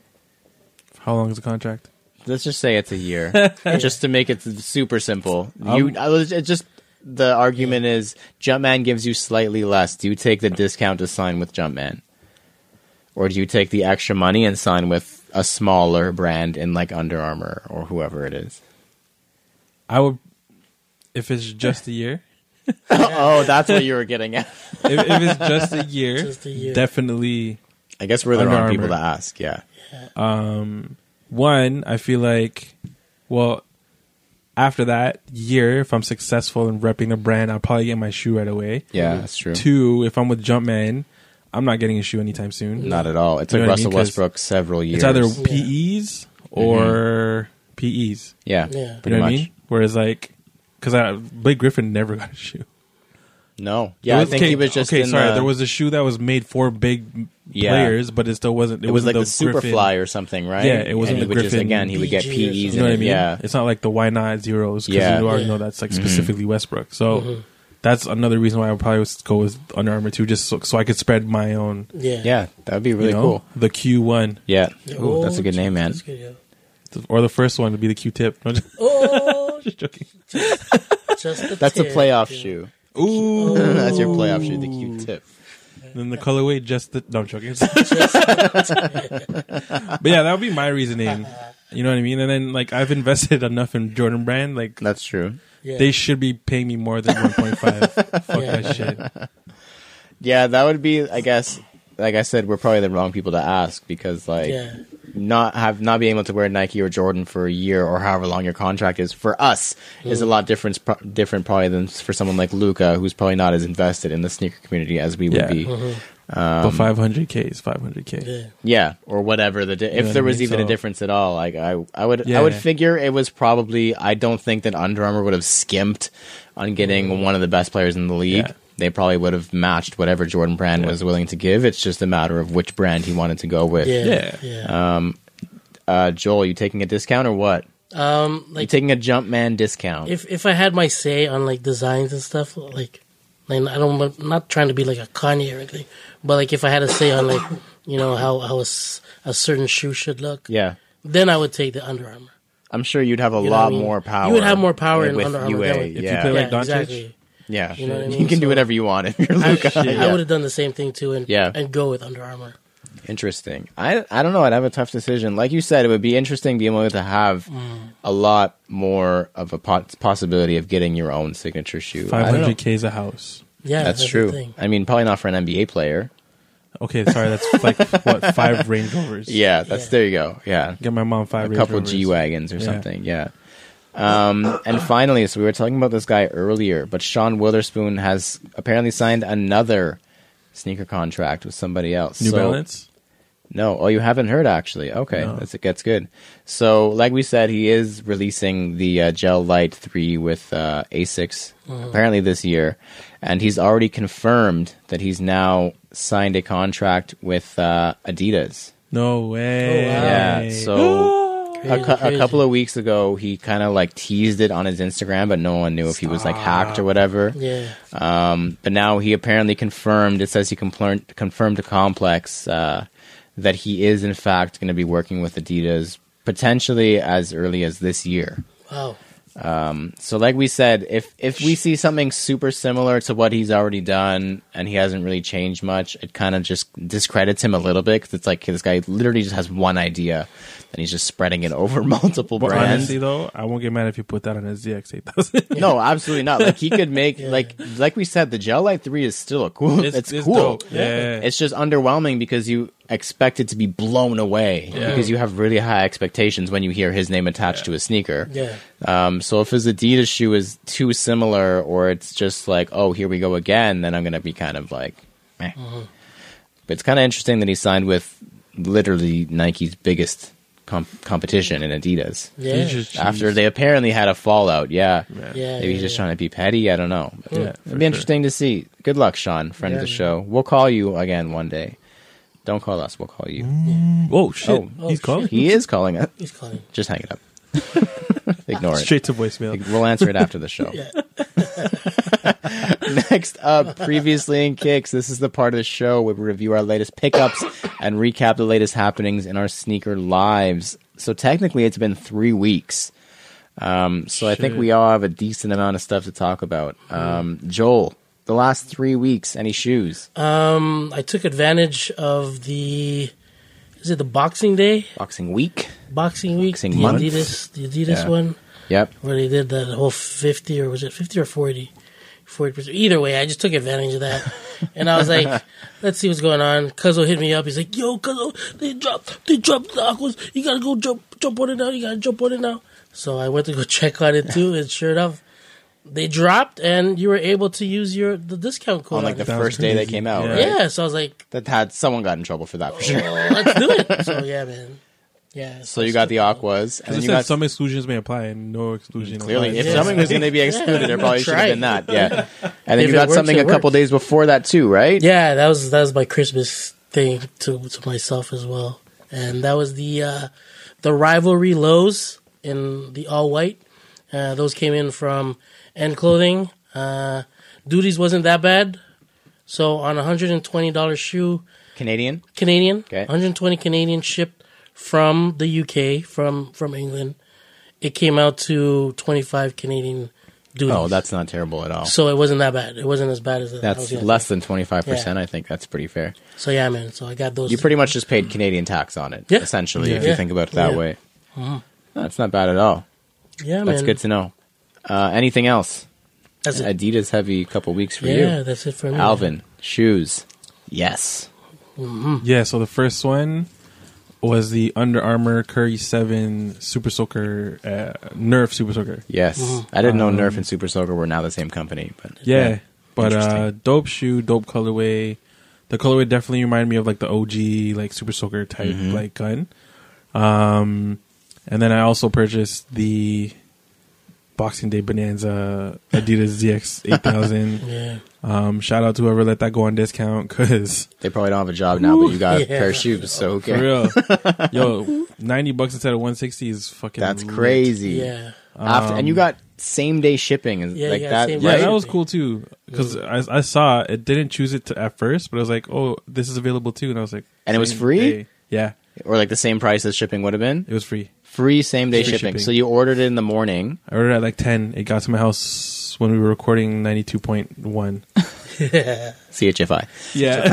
How long is the contract? Let's just say it's a year, just to make it super simple. You, um, it's just the argument is Jumpman gives you slightly less. Do you take the discount to sign with Jumpman? Or do you take the extra money and sign with a smaller brand in like Under Armour or whoever it is? I would, if it's just a year. Oh, that's what you were getting at. if, if it's just a year, just a year. definitely. I guess we're the Under wrong Armour. people to ask. Yeah. yeah. Um, one, I feel like, well, after that year, if I'm successful in repping the brand, I'll probably get my shoe right away. Yeah, that's true. Two, if I'm with Jumpman, I'm not getting a shoe anytime soon. Not at all. It took Russell I mean? Westbrook several years. It's either P Es or mm-hmm. P Es. Yeah, yeah. pretty you know much. What I mean? Whereas, like, because Blake Griffin never got a shoe. No. Yeah, was, I think okay, he was just Okay, in sorry. the, there was a shoe that was made for big yeah. players, but it still wasn't. It, it was wasn't like the, the Griffin. Superfly or something, right? Yeah, it wasn't and the he would just, Griffin. again, he would get P Es. You know what I mean? Yeah. It's not like the Why Not Zeros, because Yeah. you already Yeah. know that's like Mm-hmm. specifically Westbrook. So Mm-hmm. that's another reason why I would probably go with Under Armour too, just so, so I could spread my own. Yeah. Yeah, that would be really you know, cool. The Q one. Yeah. Oh, Ooh, that's a good name, man. That's good, yeah. Or the first one would be the Q-tip. No, just, Oh, just joking. just the That's a tip, playoff yeah. shoe. Ooh. That's your playoff shoe, the Q-tip. Then the colorway, just the... No, I'm joking. But yeah, that would be my reasoning. You know what I mean? And then, like, I've invested enough in Jordan Brand. Like, That's true. Yeah. they should be paying me more than one point five. Fuck Yeah. that shit. Yeah, that would be, I guess, like I said, we're probably the wrong people to ask, because, like, Yeah. not have not being able to wear Nike or Jordan for a year or however long your contract is for us mm. is a lot different pro- different probably than for someone like Luca, who's probably not as invested in the sneaker community as we Yeah. would be. Mm-hmm. Um, But five hundred K is five hundred K. Yeah. yeah, or whatever the di- You know if what there I was mean? even a So- difference at all. Like I, I would Yeah. I would figure it was probably. I don't think that Under Armour would have skimped on getting Mm. one of the best players in the league. Yeah. They probably would have matched whatever Jordan Brand Yeah. was willing to give. It's just a matter of which brand he wanted to go with. Yeah. Yeah. Yeah. Um, uh, Joel, you taking a discount or what? Um, You like taking a Jumpman discount? if if I had my say on like designs and stuff, like, like I don't, I'm not trying to be like a Kanye or anything, but like if I had a say on like, you know, how how a, s- a certain shoe should look, yeah, then I would take the Under Armour. I'm sure you'd have a You know lot what I mean? more power. You would have more power in with Under Armour U A. than with- If you yeah, play yeah, like Doncic? exactly. yeah. You know what I You mean? can do So- whatever you want if you're I, Luka. I yeah. would have done the same thing too, and Yeah. and go with Under Armour. Interesting. I I don't know. I'd have a tough decision. Like you said, it would be interesting being able to have Mm. a lot more of a po- possibility of getting your own signature shoe. I Five don't know. hundred K is a house. Yeah, That's, that's, true. The thing. I mean, probably not for an N B A player. Okay, sorry, that's like what five Range Rovers. Yeah, that's Yeah. there you go. Yeah, Get my mom five a Range couple Rovers. G wagons or Yeah. something. Yeah. Um, and finally, so we were talking about this guy earlier, but Sean Witherspoon has apparently signed another sneaker contract with somebody else. New So- Balance. No, oh, you haven't heard actually. Okay, No. that's it gets good. So, like we said, he is releasing the uh, Gel Light three with uh, Asics apparently this year, and he's already confirmed that he's now signed a contract with uh, Adidas. No way. Oh, wow. Yeah, so a, Crazy, cou- a crazy. couple of weeks ago, he kind of like teased it on his Instagram, but no one knew if he was like hacked or whatever. Yeah, Um, but now he apparently confirmed. It says he confirmed confirmed to Complex uh, that he is in fact going to be working with Adidas potentially as early as this year. wow. Um, so, like we said, if if we see something super similar to what he's already done and he hasn't really changed much, it kind of just discredits him a little bit because it's like this guy literally just has one idea and he's just spreading it over multiple But brands. honestly, though, I won't get mad if you put that on a Z X eight thousand. No, absolutely not. Like he could make like like we said, the Gel Light three is still a cool. It's, It's, it's cool. dope. Yeah. It's just underwhelming because you expect it to be blown away Yeah. because you have really high expectations when you hear his name attached to a sneaker. Yeah. Um, so if his Adidas shoe is too similar, or it's just like, oh, here we go again, then I'm gonna be kind of like, meh. But it's kind of interesting that he signed with literally Nike's biggest com- competition in Adidas. Yeah. He's just After cheese. they apparently had a fallout, yeah. Yeah. Yeah. Maybe he's yeah, just yeah. trying to be petty. I don't know. Yeah, It'd for be sure. interesting to see. Good luck, Sean, friend of Yeah, the man. show. We'll call you again one day. Don't call us. We'll call you. Oh shit! Oh. Oh, He's shit. calling. He is calling us. He's calling. Just hang it up. Ignore it. Straight to voicemail. We'll answer it after the show. Yeah. Next up, previously in Kicks, this is the part of the show where we review our latest pickups and recap the latest happenings in our sneaker lives. So technically, it's been three weeks. Um, so I think Shit. we all have a decent amount of stuff to talk about. Um, Joel, the last three weeks, any shoes? Um, I took advantage of the. Is it the Boxing Day? Boxing week? Boxing Week? Boxing the month? Adidas, the Adidas Yeah. one, Yep. where they did that whole fifty, or was it fifty or forty? forty percent. Either way, I just took advantage of that. And I was like, let's see what's going on. Cuzzo hit me up. He's like, yo, Cuzzo, they dropped, they dropped the Aquas. You gotta go jump, jump on it now. You gotta jump on it now. So I went to go check on it too, and sure enough, they dropped, and you were able to use your the discount code. On like the it. That was first day they crazy. came out, Yeah. right? Yeah, so I was like, That had someone got in trouble for that for sure. oh, let's do it. So yeah, man. Yeah. So you got the Aquas, and Because then it you said got some exclusions may apply and no exclusion clearly. applies. If Yeah. something was going to be excluded, there probably should have been Try. that. Yeah, and then If you it got works, something it a couple works. days before that too, right? Yeah, that was that was my Christmas thing to to myself as well, and that was the uh, the rivalry lows in the all white. Uh, those came in from End Clothing. Uh, Duties wasn't that bad, so on a hundred and twenty dollar shoe, Canadian. Canadian, Okay. one hundred twenty Canadian shipped from the U K, from from England. It came out to twenty five Canadian duties. Oh, that's not terrible at all. so it wasn't that bad. It wasn't as bad as I was That's gonna less say. than twenty-five percent. I think that's pretty fair. So yeah, man. So I got those. You pretty much just paid Canadian tax on it, Yeah. essentially, if Yeah. you think about it that Yeah. way. That's not bad at all. yeah, man. That's good to know. Uh, anything else? That's it. Adidas heavy couple weeks for Yeah, you. that's it for me. Alvin, shoes. Yes. Yeah, so the first one was the Under Armour Curry seven Super Soaker, uh, Nerf Super Soaker. Yes. Mm-hmm. I didn't know Um, Nerf and Super Soaker were now the same company, but Yeah, but Interesting. uh, dope shoe, dope colorway. The colorway definitely reminded me of like the O G like Super Soaker type Mm-hmm. like gun. Um, and then I also purchased the Boxing Day Bonanza Adidas Z X eight thousand. Yeah. Um, shout out to whoever let that go on discount because they probably don't have a job now, but you got a Yeah. pair of shoes, so who for cares? real, yo, ninety bucks instead of one sixty is fucking. That's lit. crazy. Yeah. After, and you got same day shipping, and Yeah, like you got that, same Yeah, right? that was cool too because I, I saw it didn't choose it to, at first, but I was like, oh, this is available too, and I was like, And it was same free? day. Yeah, Or like the same price as shipping would have been. it was free. Free same day Free shipping. shipping. So you ordered it in the morning. I ordered it at like ten. It got to my house when we were recording ninety two point one. C H F I. Yeah,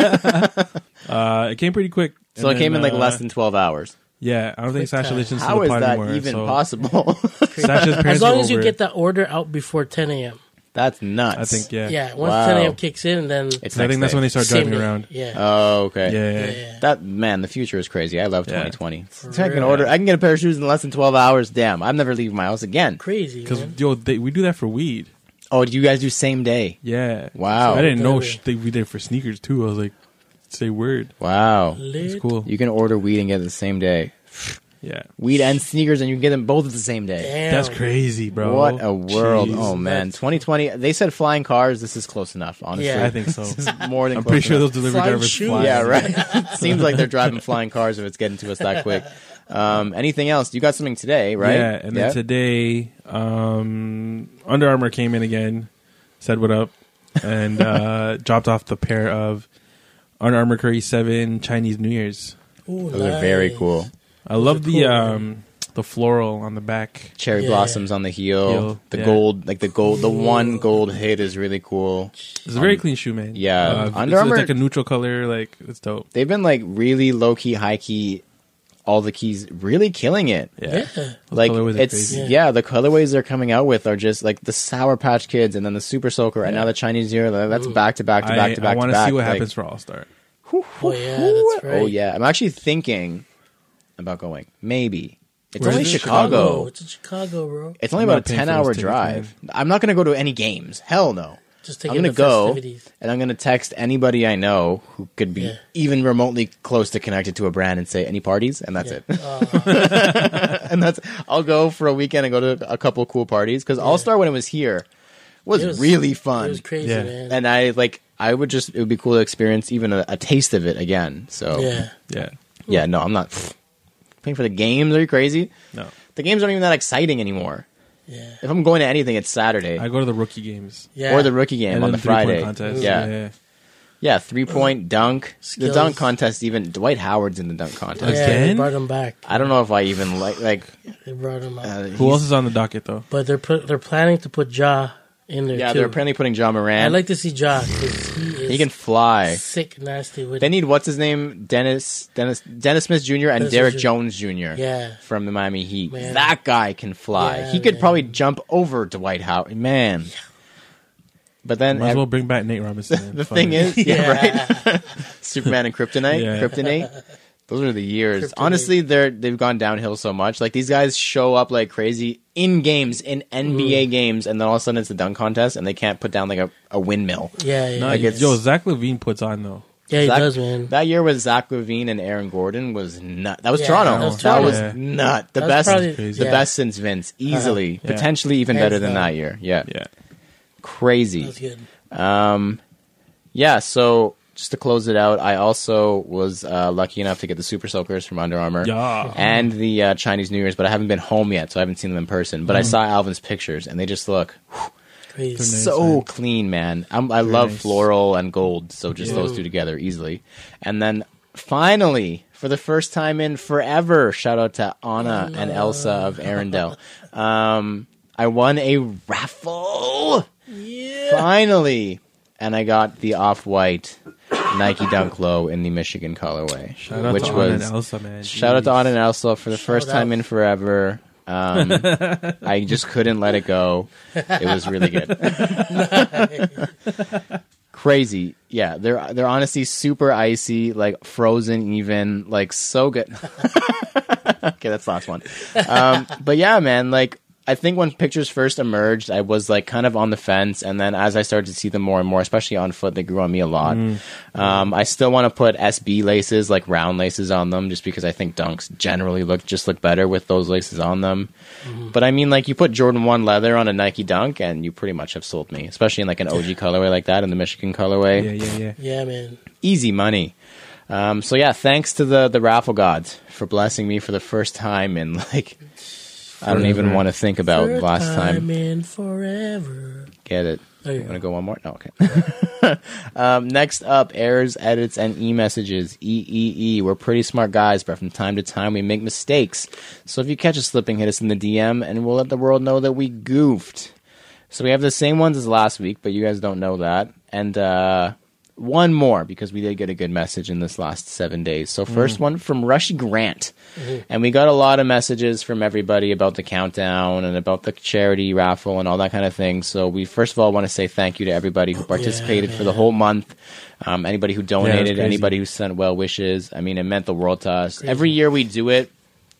uh, it came pretty quick. So And it came then, in like uh, less than twelve hours. Yeah, I don't think Quick Sasha time. listens to How the is pod that anymore. even so possible? Sasha's parents As long are as you over get it. that order out before ten a.m. That's nuts. I think yeah. Yeah. Once Wow. ten a.m. kicks in, then It's I next think that's day. when they start same driving day. around. Yeah. Oh, okay. Yeah, yeah, yeah. That man, the future is crazy. I love Yeah. twenty twenty. So I can real. order. I can get a pair of shoes in less than twelve hours. Damn, I'm never leaving my house again. Crazy, because man. yo, they, we do that for weed. Oh, do you guys do same day? Yeah. Wow. I didn't know Yeah. sh- they, we did it for sneakers too. I was like, say word. Wow, Lit. It's cool. you can order weed and get it the same day. Yeah. Weed and sneakers, and you can get them both at the same day. Damn. That's crazy, bro. What a world! Jeez. Oh man, twenty twenty. They said flying cars. This is close enough. Honestly, Yeah. I think so. This is more than. I'm close pretty sure enough. those delivery Flying drivers shoes. fly. Yeah, right. Seems like they're driving flying cars if it's getting to us that quick. Um, anything else? You got something today, right? Yeah, and then today, um, Under Armour came in again, said what up, and uh, dropped off the pair of Under Armour Curry seven Chinese New Year's. Ooh, Those are very nice. cool. I love are the cool, um, the floral on the back. Cherry Yeah. blossoms on the heel. Heel, The yeah. gold, like the gold, the one gold hit is really cool. It's a very clean shoe, man. yeah, uh, Under it's, Armour- it's like a neutral color. Like it's dope. They've been like really low key, high key all the keys really killing it. Yeah. Like colorways are it's crazy. yeah. Yeah. the colorways they're coming out with are just like the Sour Patch Kids and then the Super Soaker and now the Chinese New Year. Like, that's back to back to back I, to back I want to to back. see what Like, happens for All Star. Oh yeah, that's right. Oh yeah, I'm actually thinking about going. Maybe it's Where only is it? Chicago. It's in Chicago, bro. It's only I'm about not a paying for ten hour those tickets, drive. I'm not going to go to any games. Hell no. Just take I'm in gonna the go festivities. and I'm going to text anybody I know who could be Yeah. even remotely close to connected to a brand and say any parties, and that's Yeah. it. Uh, And that's I'll go for a weekend and go to a couple cool parties because All Star when it was here was, it was really It fun, was crazy, Yeah. man. and I like I would just it would be cool to experience even a, a taste of it again. So yeah. Yeah. yeah, no, I'm not pfft, paying for the games. Are you crazy? No. The games aren't even that exciting anymore. Yeah. If I'm going to anything, it's Saturday I go to the rookie games. Yeah. or the rookie game And on then the three-point Friday. contest. Yeah. yeah. Yeah, three point dunk. The Skills. dunk contest, even Dwight Howard's in the dunk contest. Yeah, they Again? brought him back. I don't know if I even like like. They brought him out. Uh, Who he's- else is on the docket though? But they're put, they're planning to put Ja in there Yeah, too. they're apparently putting John Moran. I'd like to see Ja because he is he can fly. sick, nasty with They need what's his name, Dennis Dennis Dennis Smith Junior and Dennis Derek Smith Jones Junior Yeah. from the Miami Heat. Man. That guy can fly. Yeah, he could man. probably jump over Dwight Howard. Man. But then Might as ev- well bring back Nate Robinson. the Fuck thing it. is, yeah, right. Superman and Kryptonite, Yeah. Kryptonite. Those are the years. Kryptonite. Honestly, they're they've gone downhill so much. Like these guys show up like crazy in games, in N B A games, and then all of a sudden it's a dunk contest, and they can't put down like a, a windmill. Yeah, yeah. No, Like, it's- yo, Zach Levine puts on though. yeah, he Zach- does, man. That year with Zach Levine and Aaron Gordon was nut. That was Yeah, Toronto. that That was was, Toronto. Yeah. nut. The That's best, probably- crazy. the yeah. best since Vince, easily, Yeah. potentially even Hands better than down. that year. Yeah, Yeah. crazy. That's good. Um, yeah. So just to close it out, I also was uh, lucky enough to get the Super Soakers from Under Armour Yeah. and the uh, Chinese New Year's, but I haven't been home yet, so I haven't seen them in person. But I saw Alvin's pictures, and they just look Crazy. Nice, so man. clean, man. I'm, I love nice. floral and gold, so just Yeah. those two together easily. And then finally, for the first time in forever, shout out to Anna and Elsa of Arendelle. Um, I won a raffle. Yeah. Finally. And I got the off-white Nike Dunk Low in the Michigan colorway. Shout out which to was Anna and Elsa, man. Shout out to Jeez. Anna and Elsa for the Shout first time out. in forever. Um, I just couldn't let it go. It was really good. Crazy. Yeah, they're they're honestly super icy, like frozen even, like so good. Okay, that's the last one. Um, but yeah, man, like I think when pictures first emerged, I was like kind of on the fence, and then as I started to see them more and more, especially on foot, they grew on me a lot. Um, I still want to put S B laces, like round laces, on them, just because I think Dunks generally look just look better with those laces on them. But I mean, like you put Jordan One leather on a Nike Dunk, and you pretty much have sold me, especially in like an O G colorway like that, in the Michigan colorway. Yeah, yeah, yeah. Yeah, man. Easy money. Um, so yeah, thanks to the the raffle gods for blessing me for the first time in like. I don't even Forever. want to think about Third last time. in forever. Get it? There you Want to go. go one more? No, okay. um, next up, errors, edits, and e-messages. E E E. We're pretty smart guys, but from time to time we make mistakes. So if you catch us slipping, hit us in the D M, and we'll let the world know that we goofed. So we have the same ones as last week, but you guys don't know that. And uh, one more, because we did get a good message in this last seven days. So first one from Rushy Grant. And we got a lot of messages from everybody about the countdown and about the charity raffle and all that kind of thing. So we first of all want to say thank you to everybody who participated for the whole month. Um, anybody who donated, crazy. anybody who sent well wishes. I mean, it meant the world to us. Every year we do it,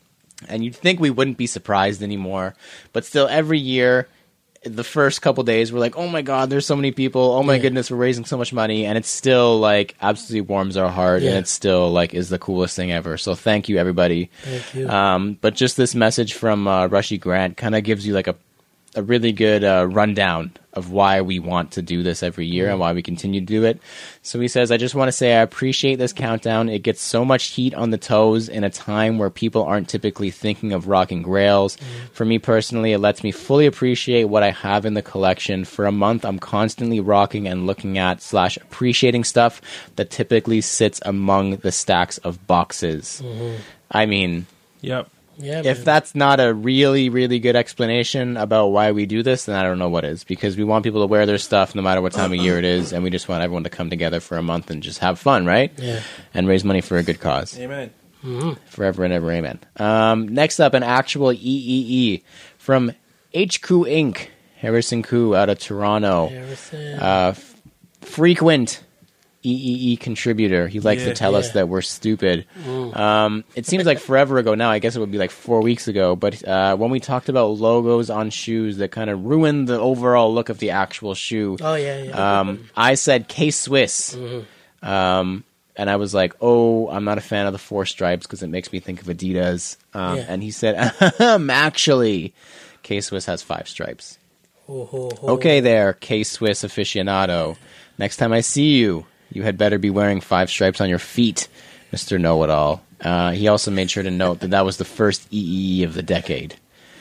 and you'd think we wouldn't be surprised anymore. But still, every year, the first couple days, we're like, oh my God, there's so many people. Oh my Yeah. goodness, we're raising so much money. And it's still like absolutely warms our heart. Yeah. And it's still like is the coolest thing ever. So thank you, everybody. Thank you. Um, but just this message from uh, Rushy Grant kind of gives you like a, a really good uh, rundown of why we want to do this every year and why we continue to do it. So he says, I just want to say I appreciate this countdown. It gets so much heat on the toes in a time where people aren't typically thinking of rocking grails. For me personally, it lets me fully appreciate what I have in the collection. For a month, I'm constantly rocking and looking at slash appreciating stuff that typically sits among the stacks of boxes. I mean, Yep. yeah, if man. that's not a really, really good explanation about why we do this, then I don't know what is. Because we want people to wear their stuff no matter what time of year it is, and we just want everyone to come together for a month and just have fun, right? Yeah. And raise money for a good cause. Amen. Mm-hmm. Forever and ever, amen. Um, next up, an actual E E E from H Q Incorporated. Harrison Koo out of Toronto. Harrison. Uh, f- frequent E E E contributor. He likes Yeah, to tell us yeah. that we're stupid. Mm. Um, it seems like forever ago now. I guess it would be like four weeks ago. But uh, when we talked about logos on shoes that kind of ruined the overall look of the actual shoe, Oh, yeah, yeah. um, I said K-Swiss. Mm-hmm. Um, and I was like, oh, I'm not a fan of the four stripes because it makes me think of Adidas. Um, Yeah. And he said, actually, K-Swiss has five stripes. Ho, ho, ho. Okay there, K-Swiss aficionado. Next time I see you, you had better be wearing five stripes on your feet, Mister Know-It-All. Uh, he also made sure to note that that was the first E E E of the decade.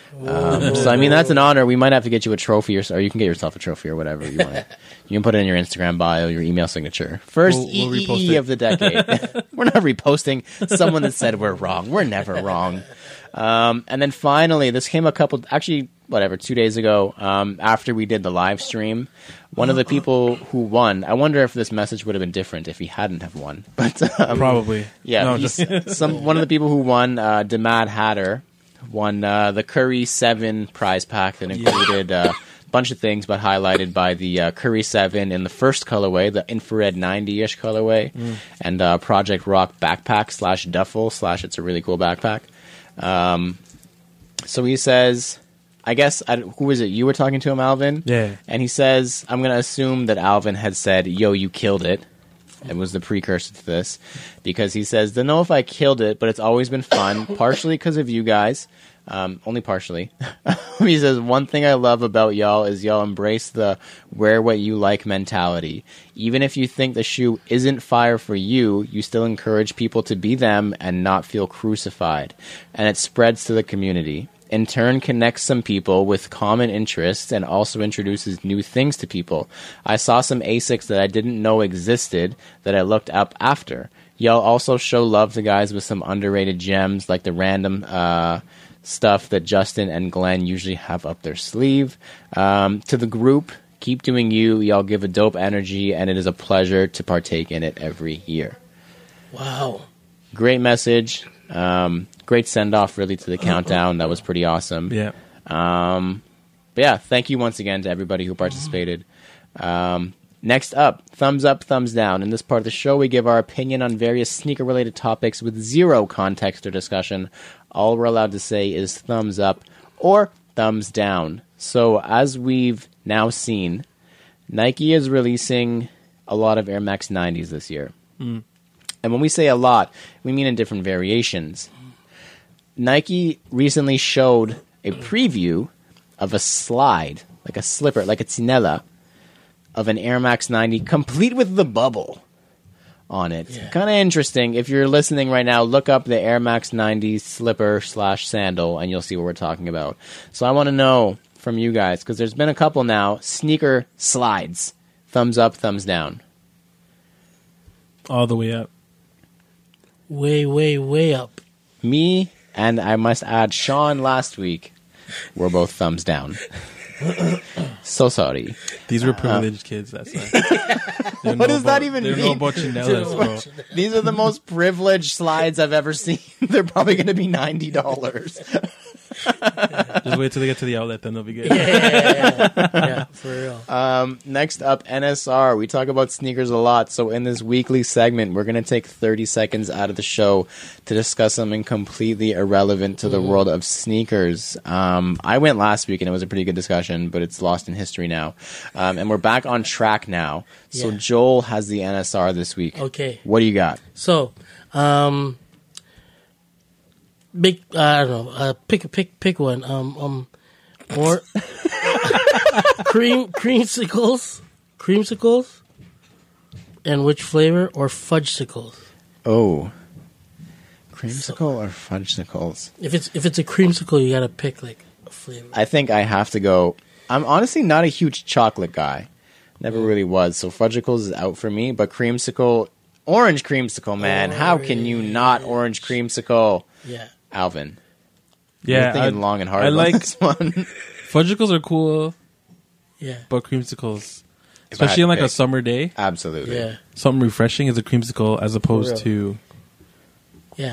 Um, so, I mean, that's an honor. We might have to get you a trophy, or, or you can get yourself a trophy or whatever you want. You can put it in your Instagram bio, your email signature. First We'll- we'll E E repost E it. of the decade. We're not reposting someone that said we're wrong. We're never wrong. Um, and then finally, this came a couple, actually, whatever, two days ago, um, after we did the live stream. One of the people who won, I wonder if this message would have been different if he hadn't have won. But um, Probably. yeah, No, he's- just some one of the people who won, uh, Damad Hatter, won uh, the Curry seven prize pack that included a bunch of things, but highlighted by the uh, Curry seven in the first colorway, the infrared ninety-ish colorway, Mm. and uh, Project Rock backpack slash duffel slash it's a really cool backpack. Um, so he says, I guess, I, who was it? You were talking to him, Alvin? Yeah. And he says, I'm going to assume that Alvin had said, yo, you killed it. It was the precursor to this. Because he says, don't know if I killed it, but it's always been fun. Partially because of you guys. Um, only partially. He says, one thing I love about y'all is y'all embrace the wear what you like mentality. Even if you think the shoe isn't fire for you, you still encourage people to be them and not feel crucified. And it spreads to the community. In turn, connects some people with common interests and also introduces new things to people. I saw some A S I Cs that I didn't know existed that I looked up after. Y'all also show love to guys with some underrated gems like the random uh, stuff that Justin and Glenn usually have up their sleeve. Um, to the group, keep doing you. Y'all give a dope energy, and it is a pleasure to partake in it every year. Wow. Great message. Um, great send-off, really, to the countdown. That was pretty awesome. yeah. Um, but yeah, thank you once again to everybody who participated. Um, next up, thumbs up, thumbs down. In this part of the show, we give our opinion on various sneaker-related topics with zero context or discussion. All we're allowed to say is thumbs up or thumbs down. So as we've now seen, Nike is releasing a lot of Air Max nineties this year. Mm. And when we say a lot, we mean in different variations. Nike recently showed a preview of a slide, like a slipper, like a Tinella, of an Air Max ninety, complete with the bubble on it. Yeah. Kind of interesting. If you're listening right now, look up the Air Max ninety slipper slash sandal, and you'll see what we're talking about. So I want to know from you guys, because there's been a couple now, sneaker slides. Thumbs up, thumbs down. All the way up. Way, way, way up. Me, and I must add Sean last week, were both thumbs down. So sorry. These were privileged kids. That's why. They What know does that about- even they mean? know about Chanellas, bro. These are the most privileged slides I've ever seen. They're probably going to be ninety dollars. Just wait till they get to the outlet, then they'll be good. Yeah, yeah, yeah. Yeah, for real. Um, next up, N S R. We talk about sneakers a lot, so in this weekly segment, we're going to take thirty seconds out of the show to discuss something completely irrelevant to the world of sneakers. Um, I went last week, and it was a pretty good discussion, but it's lost in history now. Um, and we're back on track now. So Yeah. Joel has the N S R this week. Okay. What do you got? So, um, big. Uh, I don't know. Uh, pick pick pick one. Um, um, or cream creamsicles, creamsicles, and which flavor or fudgesicles? Oh. Creamsicle or fudgesicles? If it's if it's a creamsicle, you gotta pick like a flavor. I think I have to go. I'm honestly not a huge chocolate guy. Never really was. So fudgesicles is out for me. But creamsicle, orange creamsicle, man. How can you not orange creamsicle? Yeah. Alvin. Yeah, You're thinking I- long and hard I about like- this one. Fudgesicles are cool, Yeah. but creamsicles, If I had especially to on like a pick. summer day, Absolutely. Yeah. something refreshing is a creamsicle as opposed real. to Yeah.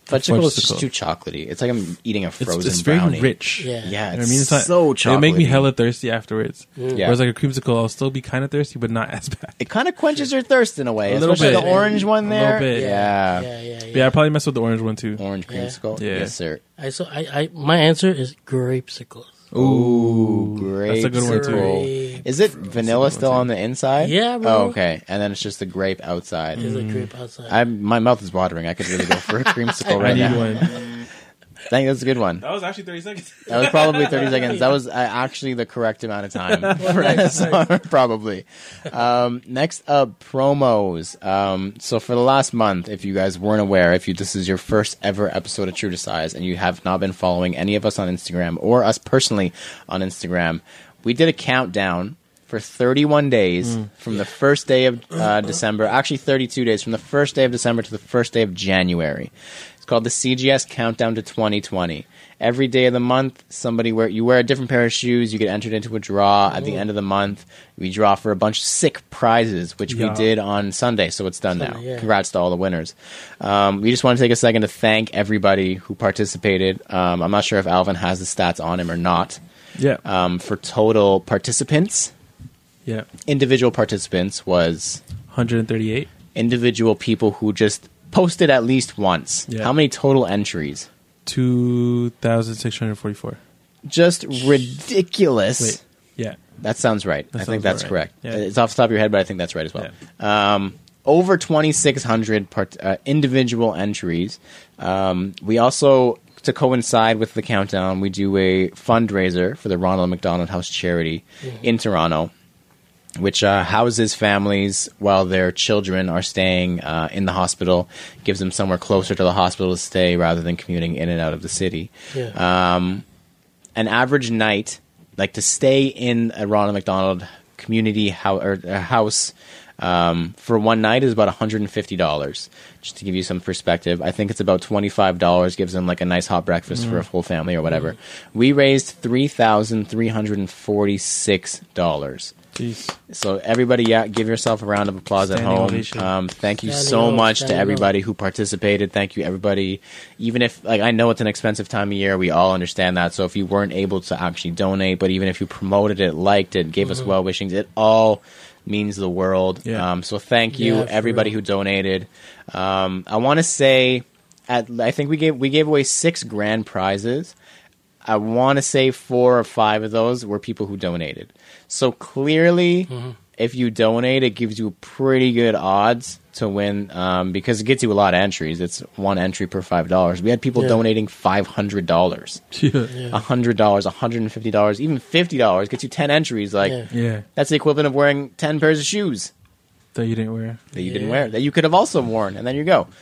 Fudgesicle is Fudgesicle. just too chocolatey. It's like I'm eating a It's, frozen it's very brownie. rich. Yeah. Yeah, You know it's what I mean, it's not, so chocolatey. It'll make me hella thirsty afterwards. Yeah. Whereas like a creamsicle, I'll still be kind of thirsty, but not as bad. It kind of quenches your thirst in a way, A little especially bit. the orange one A there. little bit. Yeah. Yeah, yeah, yeah. But yeah, I probably mess with the orange one too. Orange Yeah. creamsicle. Yeah. Yes, sir. I so I, I my answer is grapesicle. Ooh, great. That's a good one, too. Grape. Is it vanilla still on the inside? Yeah, bro. Oh, okay. And then it's just the grape outside. Is a grape outside. I my mouth is watering. I could really go for a creamsicle I right need now. one. I think that's a good one. That was actually thirty seconds. That was probably thirty seconds. That was uh, actually the correct amount of time for N S R, probably. Um, next up, promos. Um, so for the last month, if you guys weren't aware, if you this is your first ever episode of True to Size and you have not been following any of us on Instagram or us personally on Instagram, we did a countdown for thirty-one days from the first day of uh, December, actually thirty-two days, from the first day of December to the first day of January. It's called the C G S Countdown to twenty twenty. Every day of the month, somebody wear you wear a different pair of shoes. You get entered into a draw at the end of the month. We draw for a bunch of sick prizes, which we Yeah. did on Sunday, so it's done now. Sunday, yeah. Congrats to all the winners. Um, we just want to take a second to thank everybody who participated. Um, I'm not sure if Alvin has the stats on him or not. Yeah. Um, for total participants, Yeah. individual participants was one hundred thirty-eight. individual people who just posted at least once. Yeah. How many total entries? two thousand six hundred forty-four. Just ridiculous. Wait. Yeah. That sounds right. That I sounds think that's about right. correct. Yeah. It's off the top of your head, but I think that's right as well. Um, over twenty-six hundred part- uh, individual entries. Um, we also, to coincide with the countdown, we do a fundraiser for the Ronald McDonald House Charity in Toronto, which uh, houses families while their children are staying uh, in the hospital, gives them somewhere closer to the hospital to stay rather than commuting in and out of the city. Yeah. Um, an average night, like to stay in a Ronald McDonald community ho- or uh, house um, for one night is about one hundred fifty dollars. Just to give you some perspective, I think it's about twenty-five dollars, gives them like a nice hot breakfast for a full family or whatever. We raised three thousand three hundred forty-six dollars. Jeez. So everybody, yeah, give yourself a round of applause at Standing home. ovation. Um, thank you Standing so ovation, much to standing everybody who participated. Thank you, everybody. Even if, like, I know it's an expensive time of year, we all understand that. So if you weren't able to actually donate, but even if you promoted it, liked it, gave us well wishings, it all means the world. Yeah. Um, so thank you, Yeah, for everybody real. who donated. Um, I want to say, at I think we gave we gave away six grand prizes. I want to say four or five of those were people who donated. So clearly, if you donate, it gives you pretty good odds to win um, because it gets you a lot of entries. It's one entry per five dollars. We had people Yeah. donating five hundred dollars, Yeah. a hundred dollars, a hundred and fifty dollars, even fifty dollars gets you ten entries. Like Yeah. Yeah. that's the equivalent of wearing ten pairs of shoes That you didn't wear. that you didn't Yeah. wear that you could have also worn, and then you go.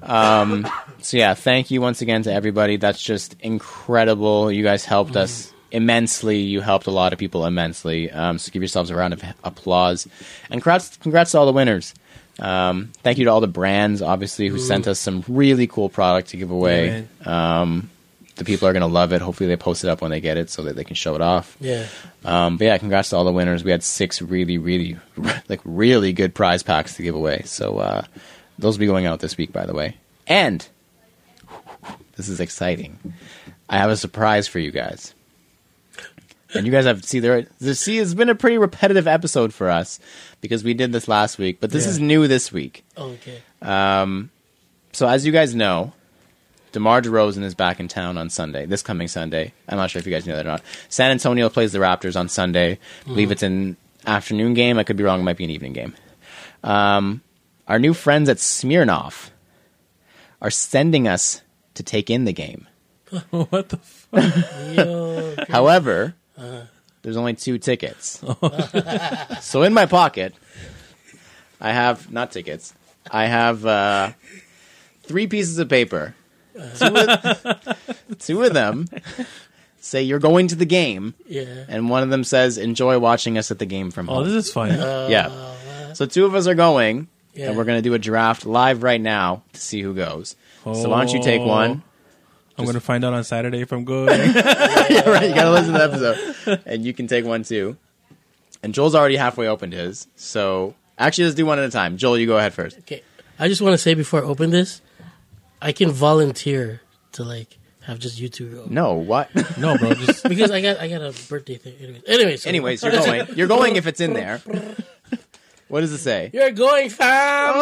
Um, so yeah, thank you once again to everybody. That's just incredible. You guys helped us immensely. You helped a lot of people immensely. Um, so give yourselves a round of applause, and congrats, congrats to all the winners. Um, thank you to all the brands, obviously, who sent us some really cool product to give away. Yeah, um, the people are going to love it. Hopefully, they post it up when they get it so that they can show it off. Yeah. Um, but yeah, congrats to all the winners. We had six really, really, like really good prize packs to give away. So uh, those will be going out this week, by the way. And this is exciting. I have a surprise for you guys. And you guys have see there. The see has been a pretty repetitive episode for us because we did this last week, but this Yeah. is new this week. Okay. Um, so as you guys know, DeMar DeRozan is back in town on Sunday, this coming Sunday. I'm not sure if you guys know that or not. San Antonio plays the Raptors on Sunday. I believe it's an afternoon game. I could be wrong. It might be an evening game. Um, our new friends at Smirnoff are sending us to take in the game. What the fuck? Yo. However, there's only two tickets. So in my pocket, I have, not tickets, I have uh, three pieces of paper. Two of, two of them say you're going to the game, Yeah. and one of them says enjoy watching us at the game from Oh, home. this is fun. Yeah. So two of us are going, Yeah. and we're going to do a draft live right now to see who goes. So why don't you take Oh. one? I'm going to find out on Saturday if I'm good. Right, you got to listen to the episode. And you can take one too. And Joel's already halfway opened his. So actually, let's do one at a time. Joel, you go ahead first. Okay. I just want to say before I open this, I can volunteer to like have just you two go. No, what? No, bro. Just Because I got I got a birthday thing. Anyways, anyways, so- Anyways, you're going. You're going if it's in there. What does it say? You're going, fam.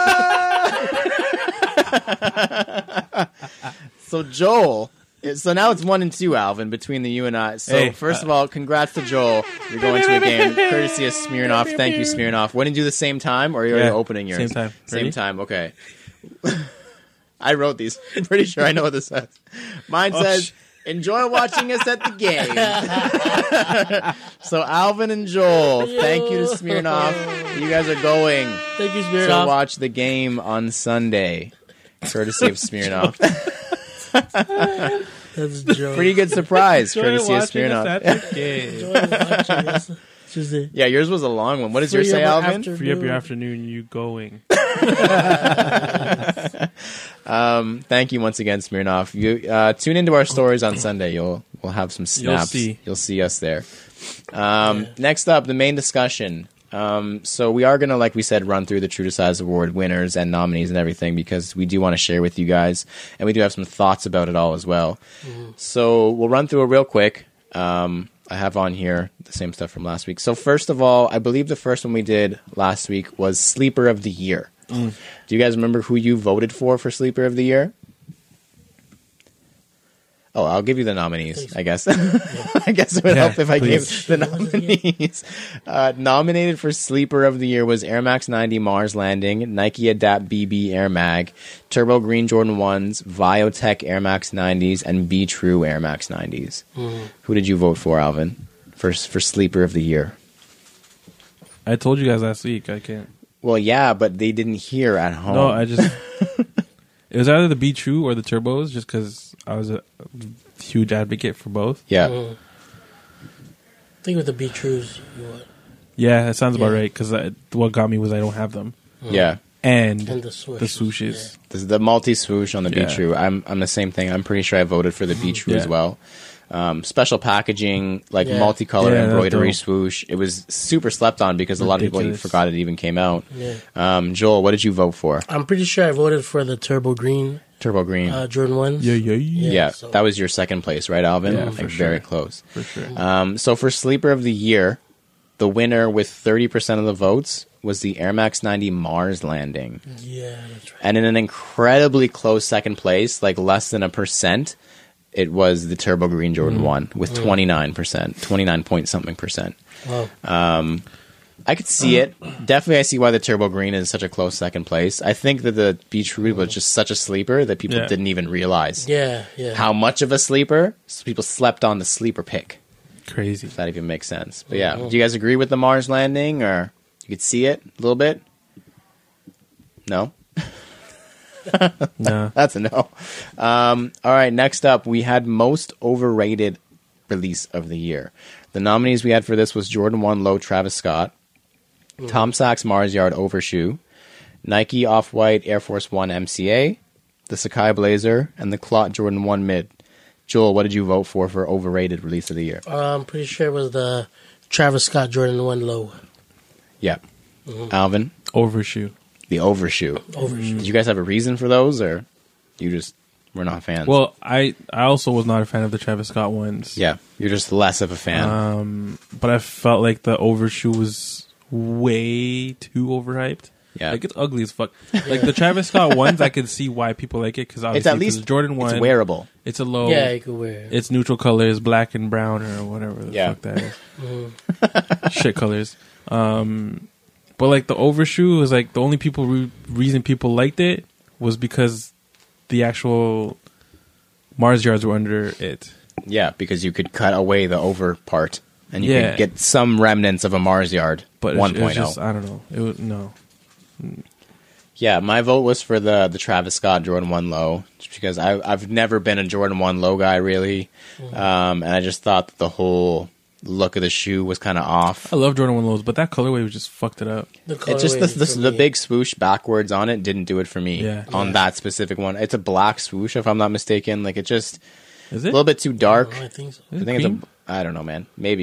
So Joel. So now it's one and two, Alvin, between the you and I. So Hey, first uh, of all, congrats to Joel. You're going to a game courtesy of Smirnoff. Thank you, Smirnoff. Want to do the same time, or are you Yeah, opening yours? same time. Same Ready? time. Okay. I wrote these. I'm pretty sure I know what this says. Mine Oh, says, sh- "Enjoy watching us at the game." So Alvin and Joel, thank you to Smirnoff. You guys are going Thank you, to Spirit off. watch the game on Sunday, courtesy of Smirnoff. That's a joke. Pretty good surprise, Enjoy courtesy of watching us Smirnoff. at the game. Enjoy watching us. Just a- Yeah, yours was a long one. What does Free yours say, up Alvin? after- Free up your afternoon. You going? Um, thank you once again, Smirnoff. You uh, tune into our stories on Sunday. You'll we'll have some snaps. see. You'll see us there. Um, Next up, the main discussion. Um, so we are gonna, like we said, run through the True to Size Award winners and nominees and everything because we do want to share with you guys, and we do have some thoughts about it all as well. So we'll run through it real quick. Um, I have on here the same stuff from last week. So first of all, I believe the first one we did last week was Sleeper of the Year. Do you guys remember who you voted for for Sleeper of the Year? Oh, I'll give you the nominees, Please. I guess. I guess it would Yeah, help if I please. gave the nominees. Uh, nominated for Sleeper of the Year was Air Max ninety Mars Landing, Nike Adapt B B Air Mag, Turbo Green Jordan ones, Viotech Air Max nineties, and Be True Air Max nineties. Who did you vote for, Alvin, for, for Sleeper of the Year? I told you guys last week. I can't. Well, yeah, but they didn't hear at home. No, I just. It was either the Be True or the Turbos, just because I was a huge advocate for both. Yeah. Mm. I think with the Be Trues, you what? Yeah, that sounds about Yeah. right. Because what got me was I don't have them, Yeah. and, And the swoosh. the swooshes. This is the multi swoosh on the Yeah. Be True. I'm I'm the same thing. I'm pretty sure I voted for the Be True as Yeah. well. Um, special packaging, like Yeah. multicolor Yeah, that's embroidery dope. swoosh. It was super slept on because a lot of people Ridiculous. forgot it even came out. Yeah. Um, Joel, what did you vote for? I'm pretty sure I voted for the Turbo Green Turbo Green. uh, Jordan ones. Yeah, yeah, yeah, yeah, so- that was your second place, right, Alvin? Yeah, like for very sure. close. for sure. Um, so for Sleeper of the Year, the winner with thirty percent of the votes was the Air Max ninety Mars Landing. Yeah, that's right. And in an incredibly close second place, like less than a percent, it was the Turbo Green Jordan one with twenty-nine percent, twenty-nine point something percent. Wow. I could see it. Definitely, I see why the Turbo Green is such a close second place. I think that the Be True was just such a sleeper that people Yeah. didn't even realize Yeah, yeah. how much of a sleeper. So people slept on the sleeper pick. Crazy. If that even makes sense. But yeah, do you guys agree with the Mars landing, or you could see it a little bit? No? Nah. That's a no. Um, all right, next up, we had most overrated release of the year. The nominees we had for this was Jordan one Low Travis Scott, Tom Sachs Mars Yard Overshoe, Nike Off-White Air Force One M C A, the Sacai Blazer, and the Clot Jordan one Mid. Joel, what did you vote for for overrated release of the year? Uh, I'm pretty sure it was the Travis Scott Jordan one low. Yeah. Alvin, Overshoe. the Overshoe. Overshoe. Did you guys have a reason for those, or you just were not fans? Well, I I also was not a fan of the Travis Scott ones. yeah, you're just less of a fan. Um, but I felt like the Overshoe was way too overhyped. Yeah. Like it's ugly as fuck. Like the Travis Scott ones, I could see why people like it because it's obviously at 'cause least the Jordan one. It's wearable. It's a low. Yeah, you could wear it. It's neutral colors, black and brown or whatever the Yeah. fuck that is. Shit colors. Um, but like the Overshoe was like the only people re- reason people liked it was because the actual Mars yards were under it. Yeah, because you could cut away the over part, and you Yeah. could get some remnants of a Mars Yard But it, one it was point oh. just I don't know. It was no. Yeah, my vote was for the the Travis Scott Jordan one Low, just because I, I've never been a Jordan one Low guy, really. Um, and I just thought that the whole look of the shoe was kind of off. I love Jordan one lows, but that colorway was just fucked it up. The It's just the, colorway the, for the me. big swoosh backwards on it didn't do it for me Yeah. on Yeah. that specific one. It's a black swoosh, if I'm not mistaken. Like, it just Is a it? little bit too dark. Oh, I think so. I Is it think cream? it's a. I don't know, man. Maybe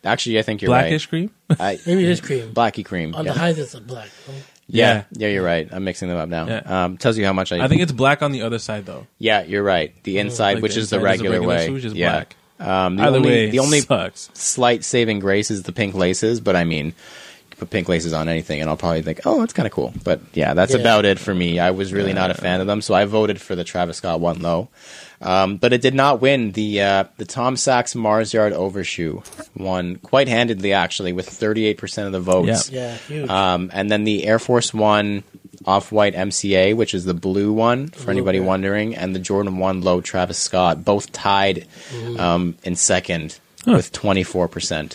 Actually, I think you're Blackish right. cream. I, Maybe it is cream. Blacky cream. On yeah. the highs, it's a black. No? Yeah. Yeah. yeah, you're right. I'm mixing them up now. Yeah. Um, tells you how much I. I think it's black on the other side though. Yeah, you're right. The inside, Like which the is the inside is the regular, regular way. swoosh is yeah. black. Um, the Either only, way, the only sucks. slight saving grace is the pink laces, but I mean, you can put pink laces on anything, and I'll probably think, oh, that's kind of cool. But yeah, that's Yeah. about it for me. I was really not a fan of them, so I voted for the Travis Scott one low. Um, but it did not win. The uh, the Tom Sachs Mars Yard Overshoe won quite handedly, actually, with thirty-eight percent of the votes. Yeah, huge. Um, and then the Air Force One Off-White M C A, which is the blue one, for anybody Okay. wondering, and the Jordan one Low Travis Scott, both tied um, in second Huh. with twenty-four percent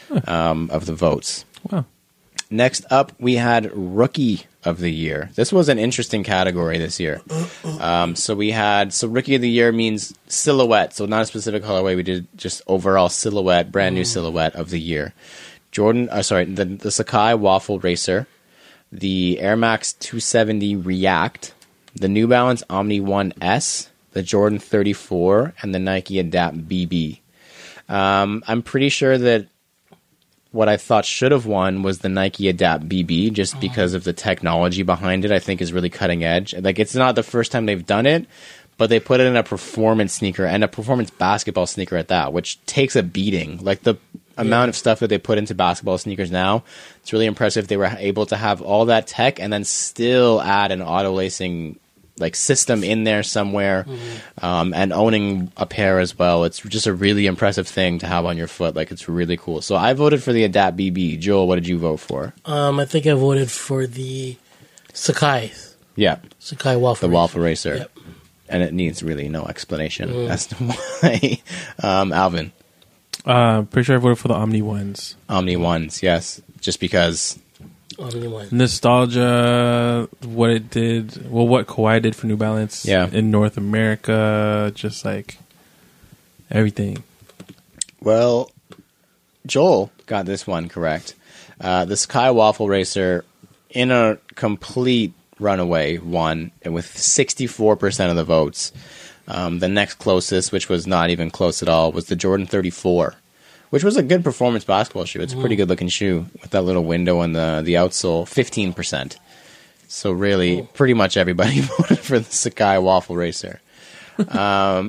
um, of the votes. Wow. Next up, we had Rookie of the Year. This was an interesting category this year. Um, so we had, so Rookie of the Year means silhouette, so not a specific colorway. We did just overall silhouette, brand new silhouette of the year. Jordan, uh, sorry, the, the Sacai Waffle Racer, the Air Max two seventy React, the New Balance Omni one S, the Jordan thirty-four, and the Nike Adapt B B. Um, I'm pretty sure that what I thought should have won was the Nike Adapt B B, just because of the technology behind it. I think is really cutting edge. Like, it's not the first time they've done it, but they put it in a performance sneaker and a performance basketball sneaker at that, which takes a beating. Like, the amount of stuff that they put into basketball sneakers now, it's really impressive. They were able to have all that tech and then still add an auto lacing like system in there somewhere, um, and owning a pair as well. It's just a really impressive thing to have on your foot. Like, it's really cool. So I voted for the Adapt B B. Joel, what did you vote for? um, I think I voted for the Sakai. Yeah, Sakai Waffle. the Waffle Racer. Yep. And it needs really no explanation as to why. um, Alvin, Uh, pretty sure I voted for the Omni ones. Omni ones, yes, just because. Omni one. Nostalgia, what it did, well, what Kawhi did for New Balance Yeah. in North America, just like everything. Well, Joel got this one correct. Uh, the Sky Waffle Racer, in a complete runaway, won with sixty-four percent of the votes. Um, the next closest, which was not even close at all, was the Jordan thirty-four, which was a good performance basketball shoe. It's a pretty good looking shoe with that little window on the, the outsole, fifteen percent. So really, pretty much everybody voted for the Sakai Waffle Racer. Um,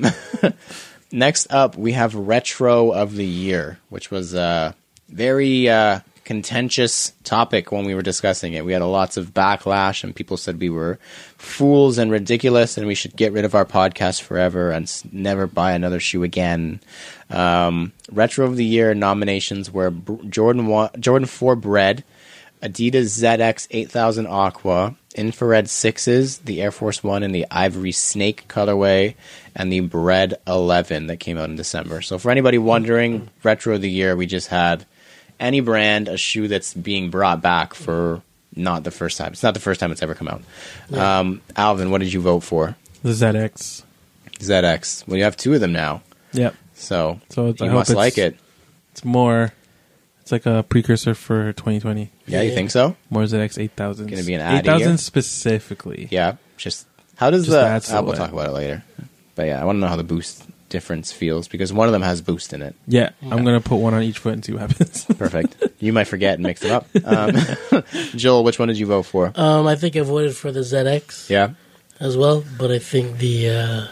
next up, we have Retro of the Year, which was a very uh, contentious topic when we were discussing it. We had lots of backlash, and people said we were fools and ridiculous, and we should get rid of our podcast forever and s- never buy another shoe again. Um, Retro of the Year nominations were B- Jordan one, Jordan four Bread, Adidas Z X eight thousand Aqua, Infrared sixes, the Air Force One in the Ivory Snake colorway, and the Bread eleven that came out in December. So for anybody wondering, Retro of the Year, we just had any brand, a shoe that's being brought back for not the first time. It's not the first time it's ever come out. Yeah. Um, Alvin, what did you vote for? The Z X. Z X. Well, you have two of them now, Yep. so, So it's, I you hope must it's, like it. It's more, it's like a precursor for twenty twenty. Yeah, you Yeah. think so? More Z X eight thousand. Gonna be an ad eight thousand year? specifically. Yeah. Just how does Just the? that Uh, we'll silhouette. talk about it later. But yeah, I want to know how the boost difference feels because one of them has boost in it. Yeah, I'm going to put one on each foot and see what happens. Perfect. You might forget and mix them up. Um, Joel, which one did you vote for? Um, I think I voted for the Z X Yeah. as well, but I think the uh,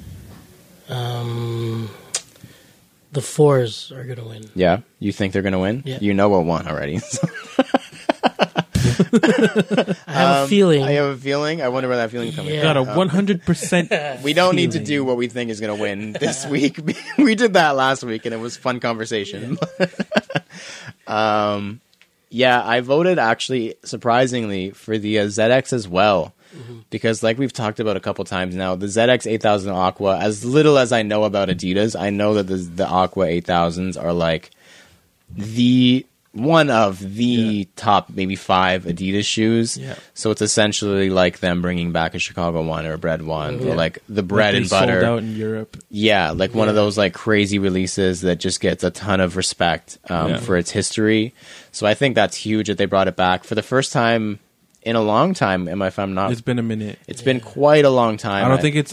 um, the fours are gonna win. Yeah. You think they're gonna win? Yeah. You know what won already. I have Um, a feeling. I have a feeling. I wonder where that feeling comes Yeah. Got a from. one hundred percent. We don't need to feeling. do what we think is going to win this week. We did that last week, and it was fun conversation. um, yeah, I voted actually surprisingly for the uh, Z X as well, because like we've talked about a couple times now, the Z X eight thousand Aqua. As little as I know about Adidas, I know that the the Aqua eight thousands are like the one of the Yeah. top maybe five Adidas shoes. Yeah. So it's essentially like them bringing back a Chicago one or a Bread one, Yeah. or like the bread Like and they sold butter. out in Europe. Yeah, like one of Yeah. those like crazy releases that just gets a ton of respect um, Yeah. for its history. So I think that's huge that they brought it back for the first time in a long time. Am I? If I'm not, It's been a minute. it's been quite a long time. I don't think it's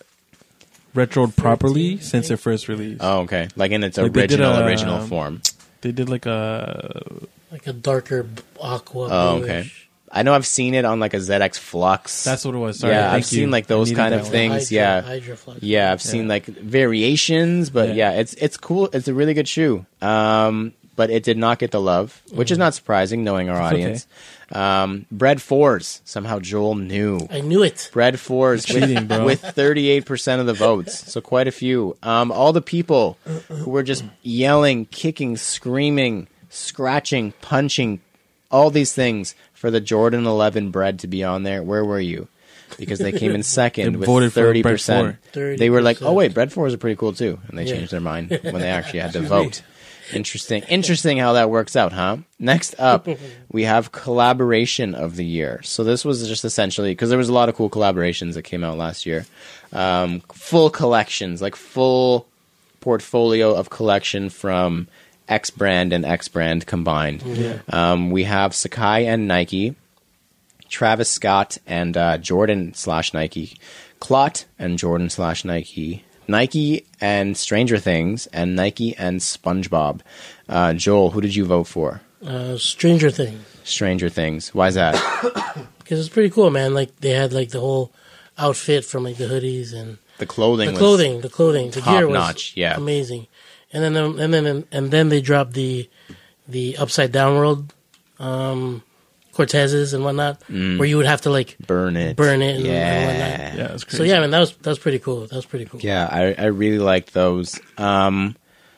retroed properly since their first release. Oh, okay. Like in its Like they did original a- original form. They did like a like a darker b- aqua. Oh, bluish. okay. I know I've seen it on like a Z X Flux. that's what it was. Sorry, yeah, thank I've you. seen like I those needed kind that of one. things. Hydra, yeah, Hydra Flux. yeah, I've seen like variations, but yeah. Yeah. it's it's cool. It's a really good shoe. Um, but it did not get the love, which is not surprising, knowing our It's audience. Um, Bread Fours somehow Joel knew. I knew it. Bread Fours Cheating, with, bro. with thirty-eight percent of the votes, so quite a few. Um, all the people who were just yelling, kicking, screaming, scratching, punching, all these things for the Jordan eleven Bread to be on there. Where were you? Because they came in second They with voted for thirty Bread percent. four. They were like, thirty percent. "Oh wait, Bread Fours are pretty cool too," and they Yeah. changed their mind when they actually had to vote. Interesting. Interesting how that works out, huh? Next up, we have collaboration of the year. So this was just essentially, because there was a lot of cool collaborations that came out last year. Um, full collections, like full portfolio of collection from X brand and X brand combined. Yeah. Um, we have Sakai and Nike, Travis Scott and uh, Jordan slash Nike, Clot and Jordan slash Nike, Nike and Stranger Things, and Nike and SpongeBob. Uh, Joel, who did you vote for? Uh, Stranger Things. Stranger Things. Why is that? Because it's pretty cool, man. Like they had like the whole outfit from like the hoodies and The clothing. the was clothing, the clothing, the top gear was notch, yeah. amazing. And then um, and then and then they dropped the the upside down world um, Cortezes and whatnot, Mm. where you would have to like burn it. burn it and, yeah. and whatnot. Yeah, that's crazy. So yeah, man, that was that was pretty cool. That was pretty cool. Yeah, I, I really liked those. Um,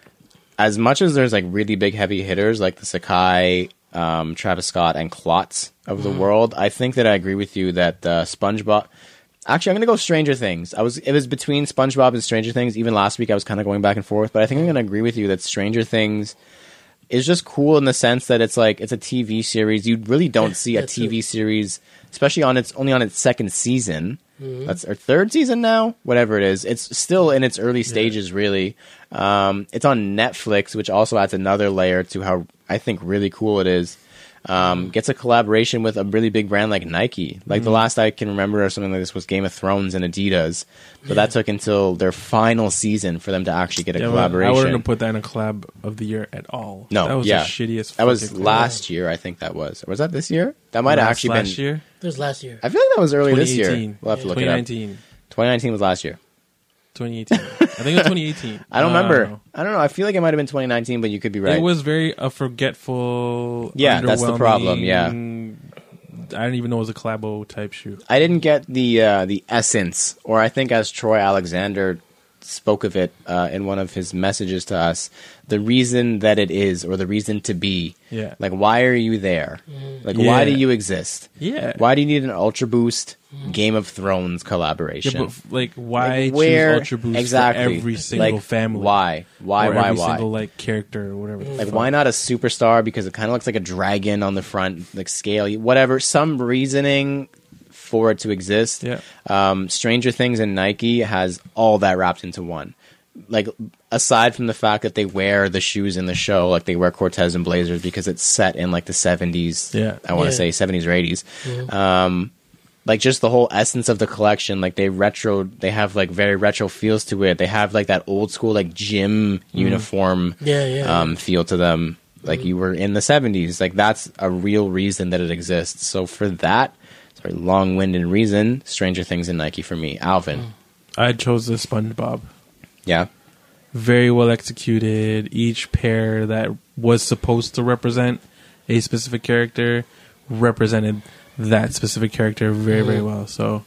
as much as there's like really big heavy hitters like the Sakai, um, Travis Scott, and Klotz of the world, I think that I agree with you that uh, SpongeBob. Actually, I'm gonna go Stranger Things. I was it was between SpongeBob and Stranger Things. Even last week, I was kind of going back and forth, but I think I'm gonna agree with you that Stranger Things is just cool in the sense that it's like it's a T V series. You really don't see a that's T V it. series, especially on its only on its second season. That's our third season now, whatever it is. It's still in its early stages, really. Um, it's on Netflix, which also adds another layer to how I think really cool it is. Um, gets a collaboration with a really big brand like Nike. Like the last I can remember or something like this was Game of Thrones and Adidas, but that took until their final season for them to actually get a Yeah, but collaboration. I wouldn't have put that in a collab of the year at all. No, that was yeah. the shittiest. That was fucking collab. last year, I think that was. Or was that this year? That might have Last- actually last been. year. It was last year. I feel like that was early this year. twenty eighteen. We'll have to look it twenty up. nineteen. twenty nineteen was last year. twenty eighteen. I think it was twenty eighteen. I don't Uh, remember. I don't know. I feel like it might have been twenty nineteen, but you could be right. It was very a forgetful. Yeah, that's the problem, yeah. underwhelming- I didn't even know it was a collabo type shoe. I didn't get the uh, the essence, or I think as Troy Alexander spoke of it uh, in one of his messages to us, the reason that it is, or the reason to be. Yeah. Like, why are you there? Like, why do Yeah. you exist? Yeah. Why do you need an Ultra Boost Game of Thrones collaboration? Yeah, but like, why Like, where choose Ultra Boost exactly for every single like, family? Why? Why? Or why? every Why? single like character or whatever. the Like, fuck. why not a superstar? Because it kind of looks like a dragon on the front, like scale, whatever. Some reasoning for it to exist. Yeah. Um, Stranger Things and Nike has all that wrapped into one. Like, aside from the fact that they wear the shoes in the show, like they wear Cortez and Blazers because it's set in like the seventies. Yeah. I want to Yeah. say seventies or eighties. Um, like just the whole essence of the collection, like they retro, they have like very retro feels to it. They have like that old school like gym uniform Yeah, yeah. um, feel to them. Like you were in the seventies. Like that's a real reason that it exists. So for that, sorry, long-winded reason, Stranger Things and Nike for me. Alvin. I chose the SpongeBob. Yeah. Very well executed. Each pair that was supposed to represent a specific character represented that specific character very, very well. So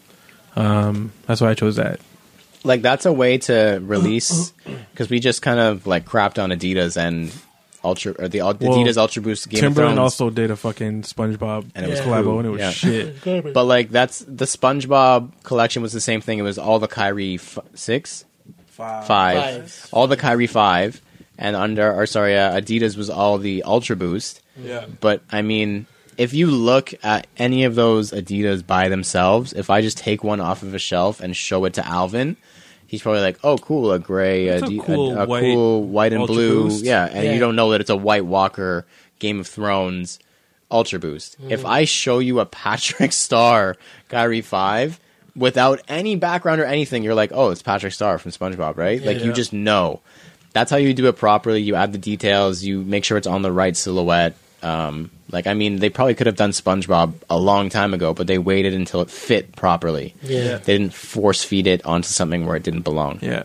um, that's why I chose that. Like that's a way to release, because we just kind of like crapped on Adidas and Ultra, or the Ul- Well, Adidas Ultra Boost Game of Timberland Thrones. also did a fucking SpongeBob And it was collabo, cool. and it was Yeah. shit. But like that's the SpongeBob collection was the same thing. It was all the Kyrie f- six, Five. five, Five. all the Kyrie five, and under or sorry, uh, Adidas was all the Ultra Boost. Yeah. But I mean, if you look at any of those Adidas by themselves, if I just take one off of a shelf and show it to Alvin, he's probably like, "Oh, cool, a gray, It's a Adi- cool a, a white cool white and Ultra blue, Boost." yeah." And Yeah. you don't know that it's a White Walker Game of Thrones Ultra Boost. If I show you a Patrick Star Kyrie five without any background or anything, you're like, "Oh, it's Patrick Star from SpongeBob," right? Like you Yeah. just know. that's how you do it properly. You add the details. You make sure it's on the right silhouette. Um, like, I mean, they probably could have done SpongeBob a long time ago, but they waited until it fit properly. Yeah. They didn't force feed it onto something where it didn't belong. Yeah.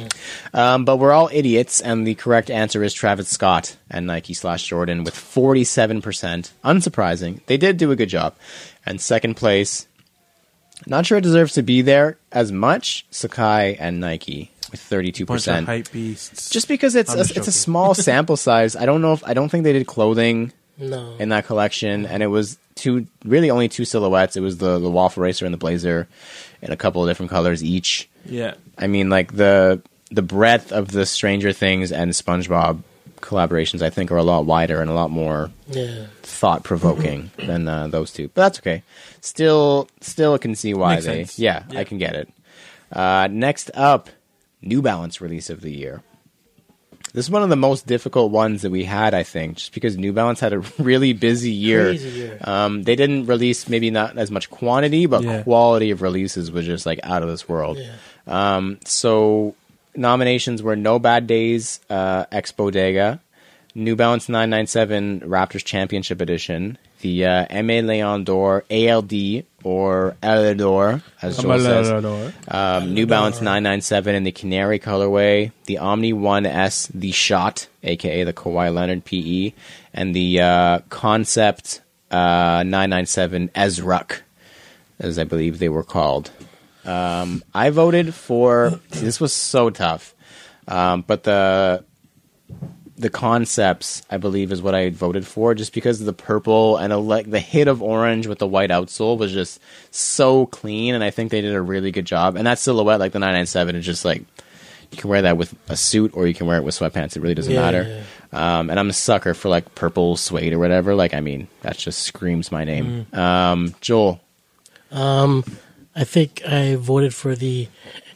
Um, but we're all idiots, and the correct answer is Travis Scott and Nike slash Jordan with forty-seven percent. Unsurprising. They did do a good job. And second place, not sure it deserves to be there as much, Sacai and Nike with thirty-two percent. Bunch of hype beasts. Just because it's I'm a, just it's a joking. small sample size. I don't know if I don't think they did clothing No. in that collection, and it was two really only two silhouettes. It was the the Waffle Racer and the Blazer in a couple of different colors each. Yeah. I mean, like the the breadth of the Stranger Things and SpongeBob collaborations, I think, are a lot wider and a lot more Yeah. thought provoking than uh, those two. But that's okay. Still, still can see why Makes they. sense. Yeah, Yeah. I can get it. Uh, next up, New Balance release of the year. This is one of the most difficult ones that we had, I think, just because New Balance had a really busy year. Crazy year. Um, they didn't release maybe not as much quantity, but Yeah. quality of releases was just like out of this world. Yeah. Um, so nominations were No Bad Days, uh, Ex Bodega, New Balance nine ninety-seven Raptors Championship Edition, the uh, Aimé Leon d'Or A L D or L d'Or, as Joel says. Um, New Balance nine ninety-seven in the Canary colorway, the Omni one S, the Shot, aka the Kawhi Leonard P E, and the uh, Concept uh, nine ninety-seven Ezruck, as I believe they were called. Um, I voted for. This was so tough, um, but the the Concepts, I believe, is what I voted for, just because the purple and a, like the hit of orange with the white outsole was just so clean, and I think they did a really good job. And that silhouette, like the nine ninety-seven, is just like you can wear that with a suit or you can wear it with sweatpants. It really doesn't Yeah, matter. Um, and I'm a sucker for like purple suede or whatever. Like, I mean, that just screams my name. Um, Joel. Um, I think I voted for the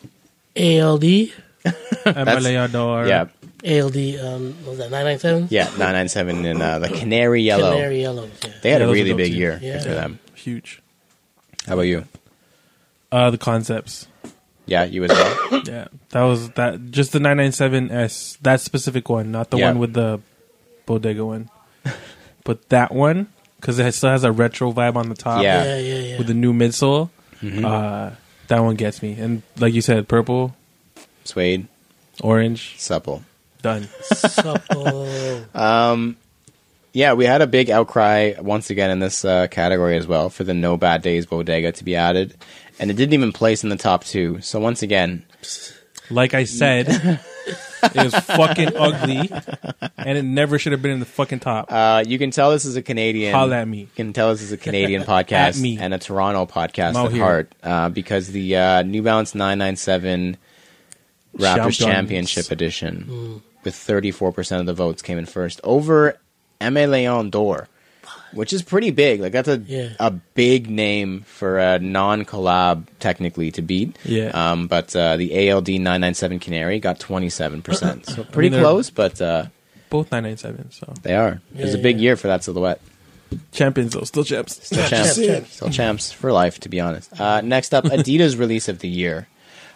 A L D. Emeleador. Yeah, A L D, um, what was that nine ninety-seven? yeah, nine ninety-seven in uh, the Canary Yellow. Canary Yellow, yeah. They had Yeah, a those really are dope big too. year Yeah. for them. Huge. How about you? Uh, the Concepts. Yeah, you as well. Yeah, that was that. Just the nine ninety-seven S, that specific one, not the Yeah. one with the bodega one, but that one because it still has a retro vibe on the top. Yeah. Yeah, yeah, yeah. with the new midsole. Mhm. Uh, that one gets me. And like you said, purple, Suede, orange, supple. done. Supple. Um, yeah, we had a big outcry once again in this uh, category as well for the No Bad Days Bodega to be added, and it didn't even place in the top two. So once again, Like I said, it was fucking ugly, and it never should have been in the fucking top. uh, you can tell this is a Canadian. Holla at me. You can tell this is a Canadian podcast At me. and a Toronto podcast I'm out at here. heart, uh, because the uh, New Balance nine ninety-seven Raptors Champions. Championship Edition with thirty-four percent of the votes came in first over Aimé Leon d'Or, which is pretty big. Like, that's a Yeah. a big name for a non-collab technically to beat. Yeah. Um, but uh, the A L D nine ninety-seven Canary got twenty-seven percent. So pretty they're- close, but uh, Both nine ninety-seven, so they are. It was a Yeah, big yeah. year for that silhouette. champions though, still champs. Still champs. champs, champs. Still champs for life, to be honest. Uh, next up, Adidas release of the year.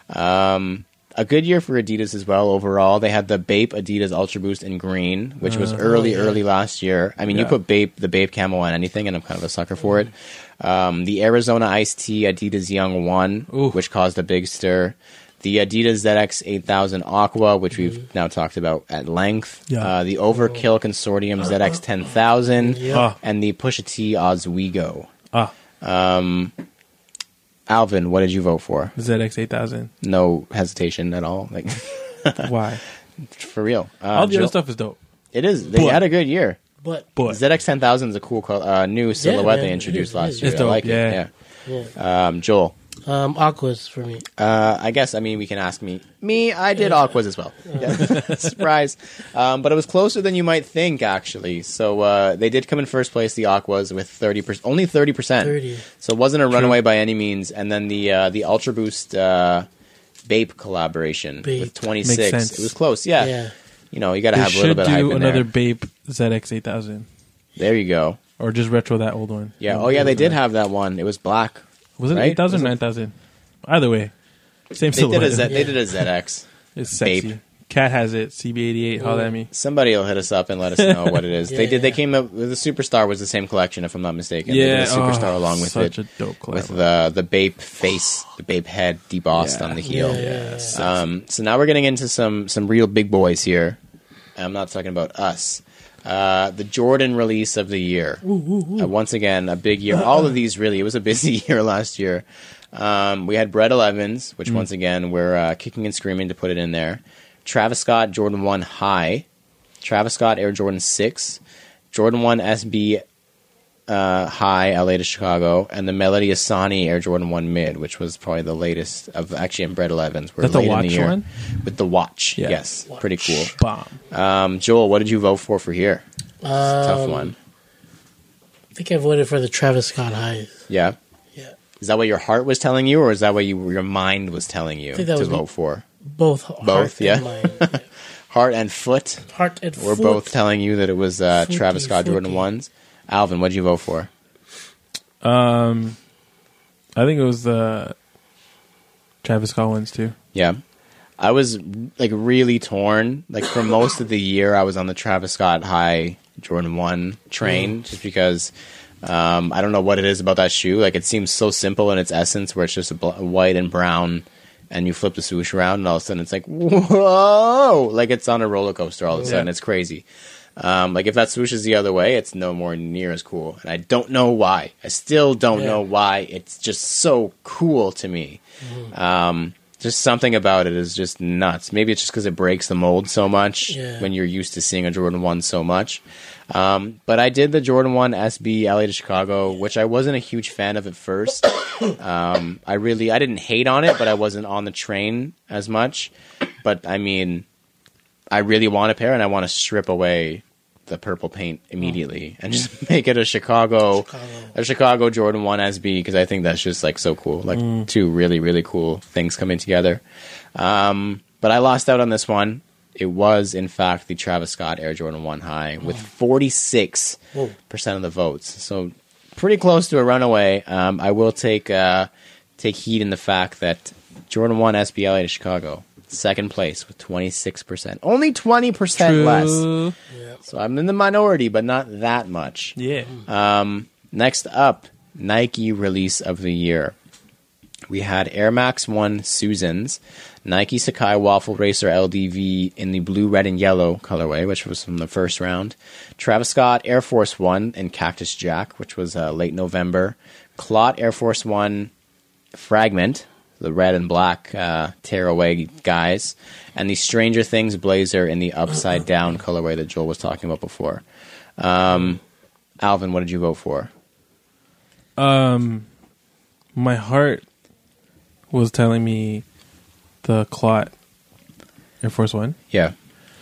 Um, a good year for Adidas as well overall. They had the Bape Adidas Ultra Boost in green, which was early, oh, yeah. early last year. I mean, you Yeah. put Bape, the Bape camo on anything, and I'm kind of a sucker for it. Um, the Arizona Iced Tea Adidas Young One, Ooh. which caused a big stir. The Adidas Z X eight thousand Aqua, which we've now talked about at length. Yeah. Uh, the Overkill Consortium Z X ten thousand. Yeah. Ah, And the Pusha T Oswego. ah, Alvin, what did you vote for? Z X eight thousand. No hesitation at all. Like, Why? for real. Uh, All the Joe- other stuff is dope. It is. They But- had a good year. But, But Z X ten thousand is a cool col- uh, new silhouette man, they it introduced is, it last is. year. It's I dope, like yeah. it. yeah. Yeah. Um, Joel. Um, Aquas for me. Uh, I guess, I mean, we can ask me. Me, I did Aquas as well. Yeah. Surprise. Um, but it was closer than you might think, actually. So uh, they did come in first place, the Aquas, with thirty percent, only thirty percent. thirty. So it wasn't a runaway by any means. And then the uh, the Ultra Boost uh, Bape collaboration Bape. with twenty-six. Makes sense. It was close, yeah. Yeah. You know, you got to they have a little should bit of hype do in another there. Bape Z X eight thousand, There you go. or just retro that old one. Yeah. Oh, yeah, they did have that one. It was black. Was it right? eight thousand Was or it- nine thousand? Either way, same They did, a silhouette. Z- they Yeah. did a Z X. It's sexy. Bape. Cat has it. C B eighty-eight. Holla at me. Somebody will hit us up and let us know what it is. Yeah, they did. They yeah. came up with the Superstar was the same collection, if I'm not mistaken. Yeah, they did a Superstar oh, along with such it, a dope with collab. the the Bape face, the Bape head debossed Yeah. on the heel. Yeah, yeah, yeah. Um, so now we're getting into some some real big boys here. I'm not talking about us. Uh, the Jordan release of the year. Ooh, ooh, ooh. Uh, once again, a big year. All of these really. It was a busy year last year. Um, we had Brett Elevens, which once again we're uh, kicking and screaming to put it in there. Travis Scott Jordan one High, Travis Scott Air Jordan six, Jordan one S B uh, High L A to Chicago, and the Melody Asani Air Jordan one Mid, which was probably the latest of actually in Brett Elevens. We're That's the late in watch the year one? with the watch. Yeah. Yes, pretty cool. Bomb. Um, Joel, what did you vote for for here? It's a tough Um, one. I think I voted for the Travis Scott highs. Yeah. Yeah, Is that what your heart was telling you, or is that what you, your mind was telling you think that to was- vote for? both. Both, heart yeah. And mind. Yeah. Heart and foot Heart and were foot. both telling you that it was uh, Footy, Travis Scott Jordan footy. ones. Alvin, what did you vote for? Um, I think it was the Travis Scott ones too. Yeah. I was like really torn. Like for most of the year, I was on the Travis Scott High Jordan one train just because um, I don't know what it is about that shoe. Like it seems so simple in its essence, where it's just a bl- white and brown, and you flip the swoosh around, and all of a sudden it's like whoa! Like it's on a roller coaster all of a sudden. Yeah. It's crazy. Um, like if that swoosh is the other way, it's no more near as cool, and I don't know why. I still don't Yeah. know why. It's just so cool to me. Um, just something about it is just nuts. Maybe it's just because it breaks the mold so much Yeah. when you're used to seeing a Jordan one so much. Um, but I did the Jordan one S B L A to Chicago, which I wasn't a huge fan of at first. um, I really, I didn't hate on it, but I wasn't on the train as much. But I mean, I really want a pair, and I want to strip away the purple paint immediately and just make it a Chicago, Chicago. a Chicago Jordan one S B, because I think that's just like so cool. Like two really, really cool things coming together. Um, but I lost out on this one. It was, in fact, the Travis Scott Air Jordan one High with forty-six percent of the votes. So pretty close to a runaway. Um, I will take uh, take heed in the fact that Jordan one S B L A to Chicago, second place with twenty-six percent. Only twenty percent less. Yeah. So I'm in the minority, but not that much. Yeah. Um, next up, Nike release of the year. We had Air Max one Susans, Nike Sacai Waffle Racer L D V in the blue, red, and yellow colorway, which was from the first round. Travis Scott Air Force One and Cactus Jack, which was uh, late November. Clot Air Force One Fragment, the red and black uh, tearaway guys, and the Stranger Things Blazer in the upside down colorway that Joel was talking about before. Um, Alvin, what did you vote for? Um, my heart was telling me the Clot Air Force One, Yeah.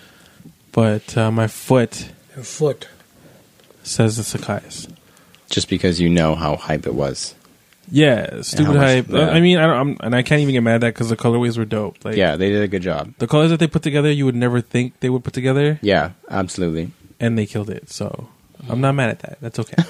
but uh, my foot Your foot. says the Sacai's. Just because you know how hype it was. Yeah, stupid how much- hype. yeah. Uh, I mean, I don't, I'm, and I can't even get mad at that because the colorways were dope. Like, Yeah, they did a good job. the colors that they put together, you would never think they would put together, Yeah, absolutely. and they killed it. So I'm not mad at that. That's okay.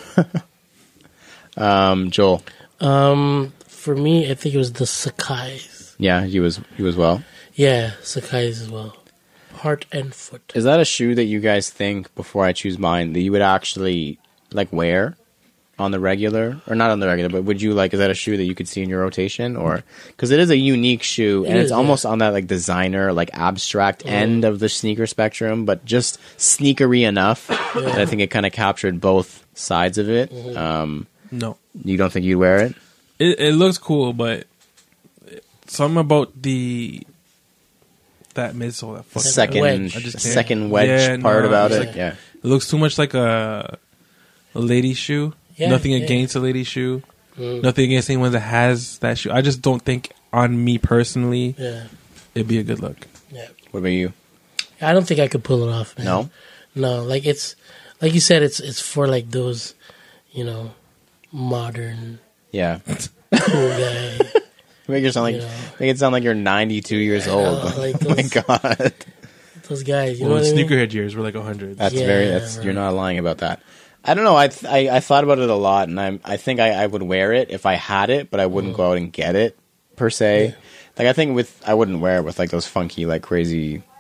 Um, Joel. Um, for me, I think it was the Sakai's. Yeah, he was he was well. Yeah, Sakai's as well. Heart and foot. Is that a shoe that you guys think, before I choose mine, that you would actually like wear on the regular, or not on the regular, but would you like? Is that a shoe that you could see in your rotation, or because it is a unique shoe and It it's is, almost on that like designer, like abstract end of the sneaker spectrum, but just sneakery enough that I think it kind of captured both sides of it. Um, No, you don't think you'd wear it? it, it looks cool, but something about the that midsole, that fucking Second, wedge. I just can't. second wedge Yeah, part no, about it's it. like- yeah. It looks too much like a a lady shoe. Yeah, Nothing yeah. against a lady shoe. Mm. Nothing against anyone that has that shoe. I just don't think on me personally Yeah, it'd be a good look. What about you? I don't think I could pull it off, man. No? No, like it's like you said, it's it's for like those, you know, modern Yeah. cool guy. Make it sound like You know. make it sound like you're ninety-two years I old. know, like oh my those- god, Those guys, you Well, know what I mean? sneakerhead years were like a hundred. that's Yeah, very. That's right. you're not lying about that. I don't know. I th- I, I thought about it a lot, and I I think I, I would wear it if I had it, but I wouldn't go out and get it per se. Yeah. Like I think with I wouldn't wear it with like those funky like crazy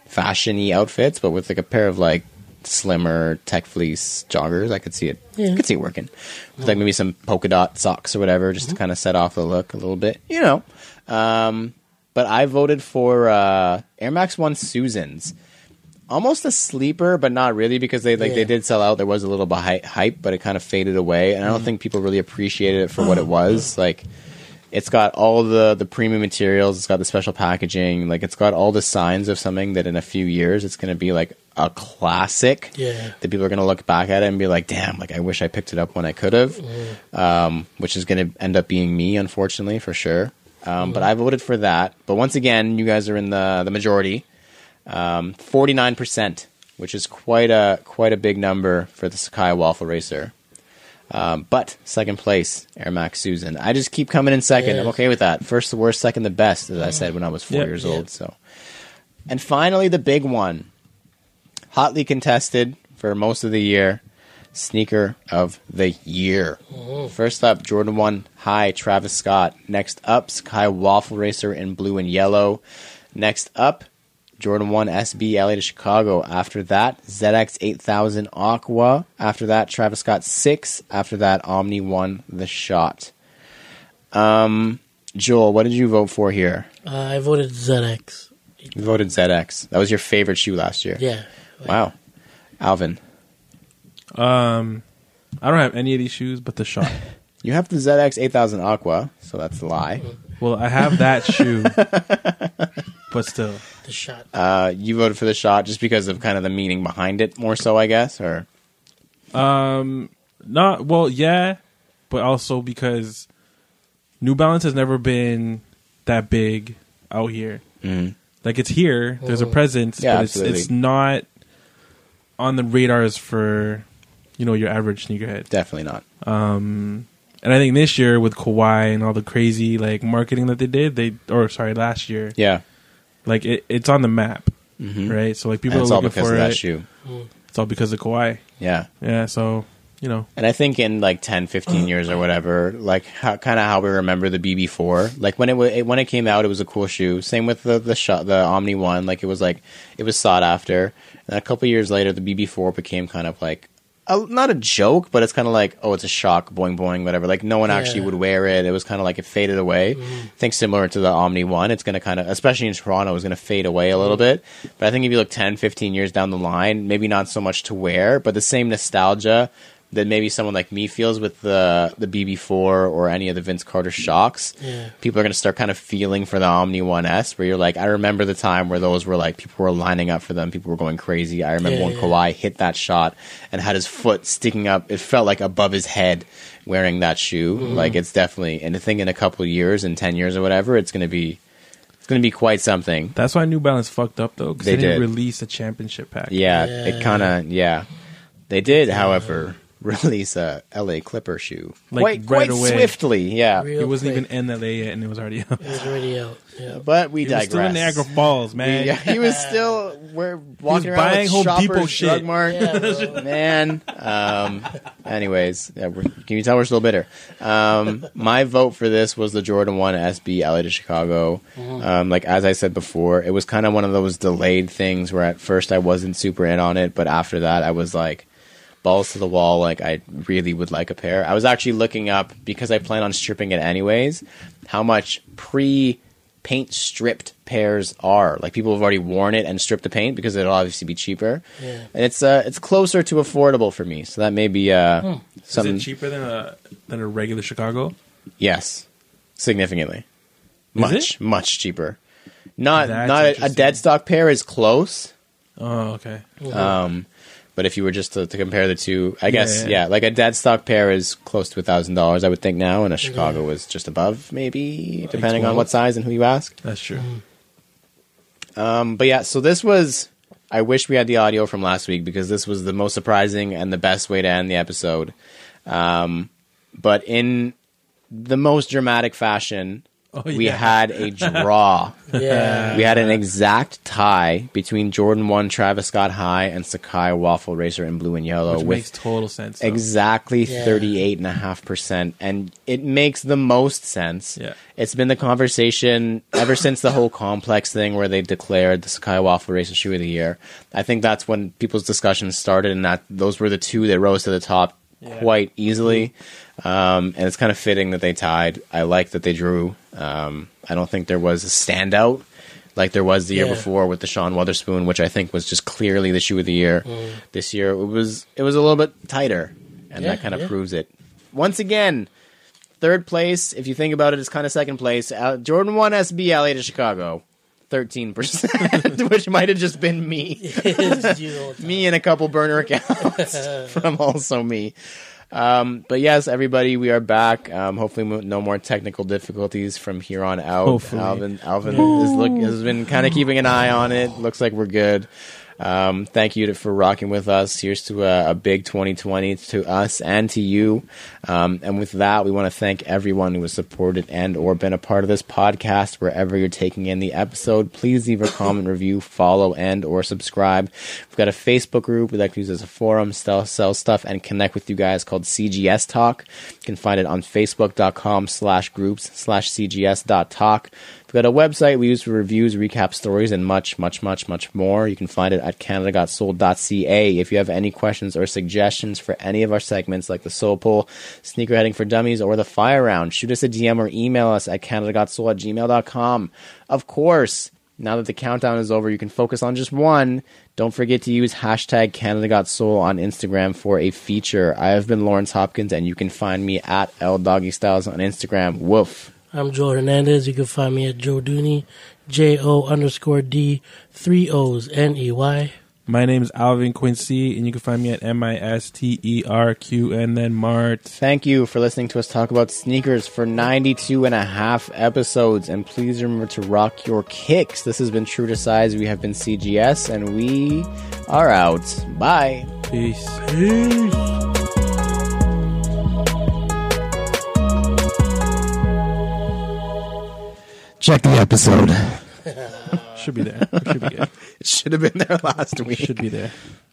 fashion-y outfits, but with like a pair of like slimmer tech fleece joggers, I could see it. Yeah. I could see it working. With like maybe some polka dot socks or whatever, just mm-hmm. to kind of set off the look a little bit, you know. Um, but I voted for uh, Air Max One Susans. Almost a sleeper, but not really, because they like yeah. they did sell out. There was a little bit hy- hype, but it kind of faded away, and I don't mm. think people really appreciated it for what it was. Like, it's got all the the premium materials, it's got the special packaging, like it's got all the signs of something that in a few years it's going to be like a classic. Yeah, that people are going to look back at it and be like, "Damn, like I wish I picked it up when I could have," mm. um, which is going to end up being me, unfortunately, for sure. Um, mm. But I voted for that. But once again, you guys are in the the majority. Um, forty-nine percent, which is quite a quite a big number for the Sacai Waffle Racer. Um, but second place, Air Max Susan. I just keep coming in second. Yeah. I'm okay with that. First the worst, second the best, as I said when I was four yep, years yep. old. So, and finally the big one, hotly contested for most of the year, sneaker of the year. Mm-hmm. First up, Jordan one High Travis Scott. Next up, Sacai Waffle Racer in blue and yellow. Next up, Jordan one S B L A to Chicago. After that, Z X eight thousand Aqua. After that, Travis Scott six. After that, Omni one The Shot. Um, Joel, what did you vote for here? Uh, I voted Z X. You voted Z X. That was your favorite shoe last year. Yeah. Wow. Alvin. Um, I don't have any of these shoes but The Shot. You have the Z X eight thousand Aqua, so that's a lie. Well, I have that shoe, but still. The Shot. Uh, you voted for The Shot just because of kind of the meaning behind it more so, I guess, or? Um, not, well, yeah, but also because New Balance has never been that big out here. Mm. Like, it's here, there's a presence, yeah, but it's, it's not on the radars for, you know, your average sneakerhead. Definitely not. Um... And I think this year with Kawhi and all the crazy like marketing that they did, they or sorry last year, yeah, like it, it's on the map, mm-hmm. right? So like people and it's are all looking because for of that it. shoe. It's all because of Kawhi. Yeah, yeah. So you know, and I think in like ten, fifteen years or whatever, like how, kind of how we remember the B B four. Like when it, w- when it came out, it was a cool shoe. Same with the the shot, the Omni one. Like it was like it was sought after. And a couple years later, the B B four became kind of like. A, not a joke, but it's kind of like, oh, it's a shock, boing, boing, whatever. Like, no one yeah. actually would wear it. It was kind of like it faded away. Mm. I think similar to the Omni one, it's going to kind of, especially in Toronto, it's going to fade away a little mm. bit. But I think if you look ten, fifteen years down the line, maybe not so much to wear, but the same nostalgia that maybe someone like me feels with the the B B four or any of the Vince Carter shocks. Yeah. People are going to start kind of feeling for the Omni one S, where you're like, I remember the time where those were like, people were lining up for them, people were going crazy. I remember yeah, when yeah. Kawhi hit that shot and had his foot sticking up, it felt like above his head wearing that shoe. Mm-hmm. Like it's definitely, and I think in a couple of years, in ten years or whatever, it's going to be, it's going to be quite something. That's why New Balance fucked up though, because they, they didn't did. release a championship pack. Yeah, yeah. it kind of, yeah. They did, yeah. however... release a L A Clipper shoe like quite, right quite away. swiftly. Yeah, Real it wasn't quick. even in L A yet, and it was already out. It was already out. Yeah, but we he digress. Was still in Niagara Falls, man. We, yeah, he was still. We're walking he was around buying with Home Shoppers Depot Drug shit. Mart. Yeah, man. Um, anyways, yeah, we're, can you tell we're still bitter? Um, my vote for this was the Jordan one S B L A to Chicago. Mm-hmm. Um, like as I said before, it was kind of one of those delayed things where at first I wasn't super in on it, but after that I was like. Balls to the wall, like I really would like a pair. I was actually looking up, because I plan on stripping it anyways, how much pre-paint stripped pairs are. Like people have already worn it and stripped the paint because it'll obviously be cheaper. Yeah. And it's uh, it's closer to affordable for me, so that may be uh, hmm. something. Is it cheaper than a than a regular Chicago? Yes, significantly. Is much it? much cheaper. Not That's not a, a dead stock pair is close. Oh, okay. Mm-hmm. Um. But if you were just to, to compare the two, I guess, yeah, yeah. yeah like a dead stock pair is close to one thousand dollars, I would think now, and a Chicago yeah. is just above, maybe, depending on what size and who you ask. That's true. Um, but yeah, so this was, I wish we had the audio from last week, because this was the most surprising and the best way to end the episode. Um, but in the most dramatic fashion, Oh, we yeah. had a draw. Yeah. We had an exact tie between Jordan one Travis Scott High and Sakai Waffle Racer in blue and yellow. Which with makes total sense. though. exactly Yeah. thirty-eight point five percent. And it makes the most sense. Yeah. It's been the conversation ever since the whole complex thing where they declared the Sakai Waffle Racer Shoe of the Year. I think that's when people's discussions started, and that those were the two that rose to the top Yeah. quite easily. Um, and it's kind of fitting that they tied. I like that they drew. Um, I don't think there was a standout like there was the year Yeah. before with the Sean Wotherspoon, which I think was just clearly the shoe of the year. Mm. This year it was it was a little bit tighter, and Yeah, that kind of yeah. proves it. Once again, third place, if you think about it, is kind of second place. Uh, Jordan one S B L A to Chicago, thirteen percent, which might have just been me. It's you the whole time. me and a couple burner accounts from also me. Um, but yes, everybody, we are back. Um, hopefully, mo- no more technical difficulties from here on out. Hopefully. Alvin, Alvin is look, has been kind of keeping an eye on it. Looks like we're good. Um, thank you to, for rocking with us. Here's to a, a big twenty twenty to us and to you. Um, and with that, we want to thank everyone who has supported and or been a part of this podcast. Wherever you're taking in the episode, please leave a comment, review, follow, and or subscribe. We've got a Facebook group we like to use as a forum, sell, sell stuff, and connect with you guys called C G S Talk. You can find it on facebook.com slash groups slash CGS dot talk. We've got a website we use for reviews, recap stories, and much, much, much, much more. You can find it at canada got sold dot c a. If you have any questions or suggestions for any of our segments, like the Soul Pull, Sneakerheading for Dummies, or the Fire Round, shoot us a D M or email us at canada got sold at gmail dot com. Of course, now that the countdown is over, you can focus on just one. Don't forget to use hashtag Canada Got Soul on Instagram for a feature. I have been Lawrence Hopkins, and you can find me at L Doggy Styles on Instagram. Woof. I'm Joe Hernandez. You can find me at Joe Dooney, J O underscore D, three O's, N E Y. My name is Alvin Quincy, and you can find me at M I S T E R Q and then Mart. Thank you for listening to us talk about sneakers for ninety-two and a half episodes. And please remember to rock your kicks. This has been True to Size. We have been C G S, and we are out. Bye. Peace. Peace. Check the episode. Should be there. Should be good. It should have been there last week. Should be there.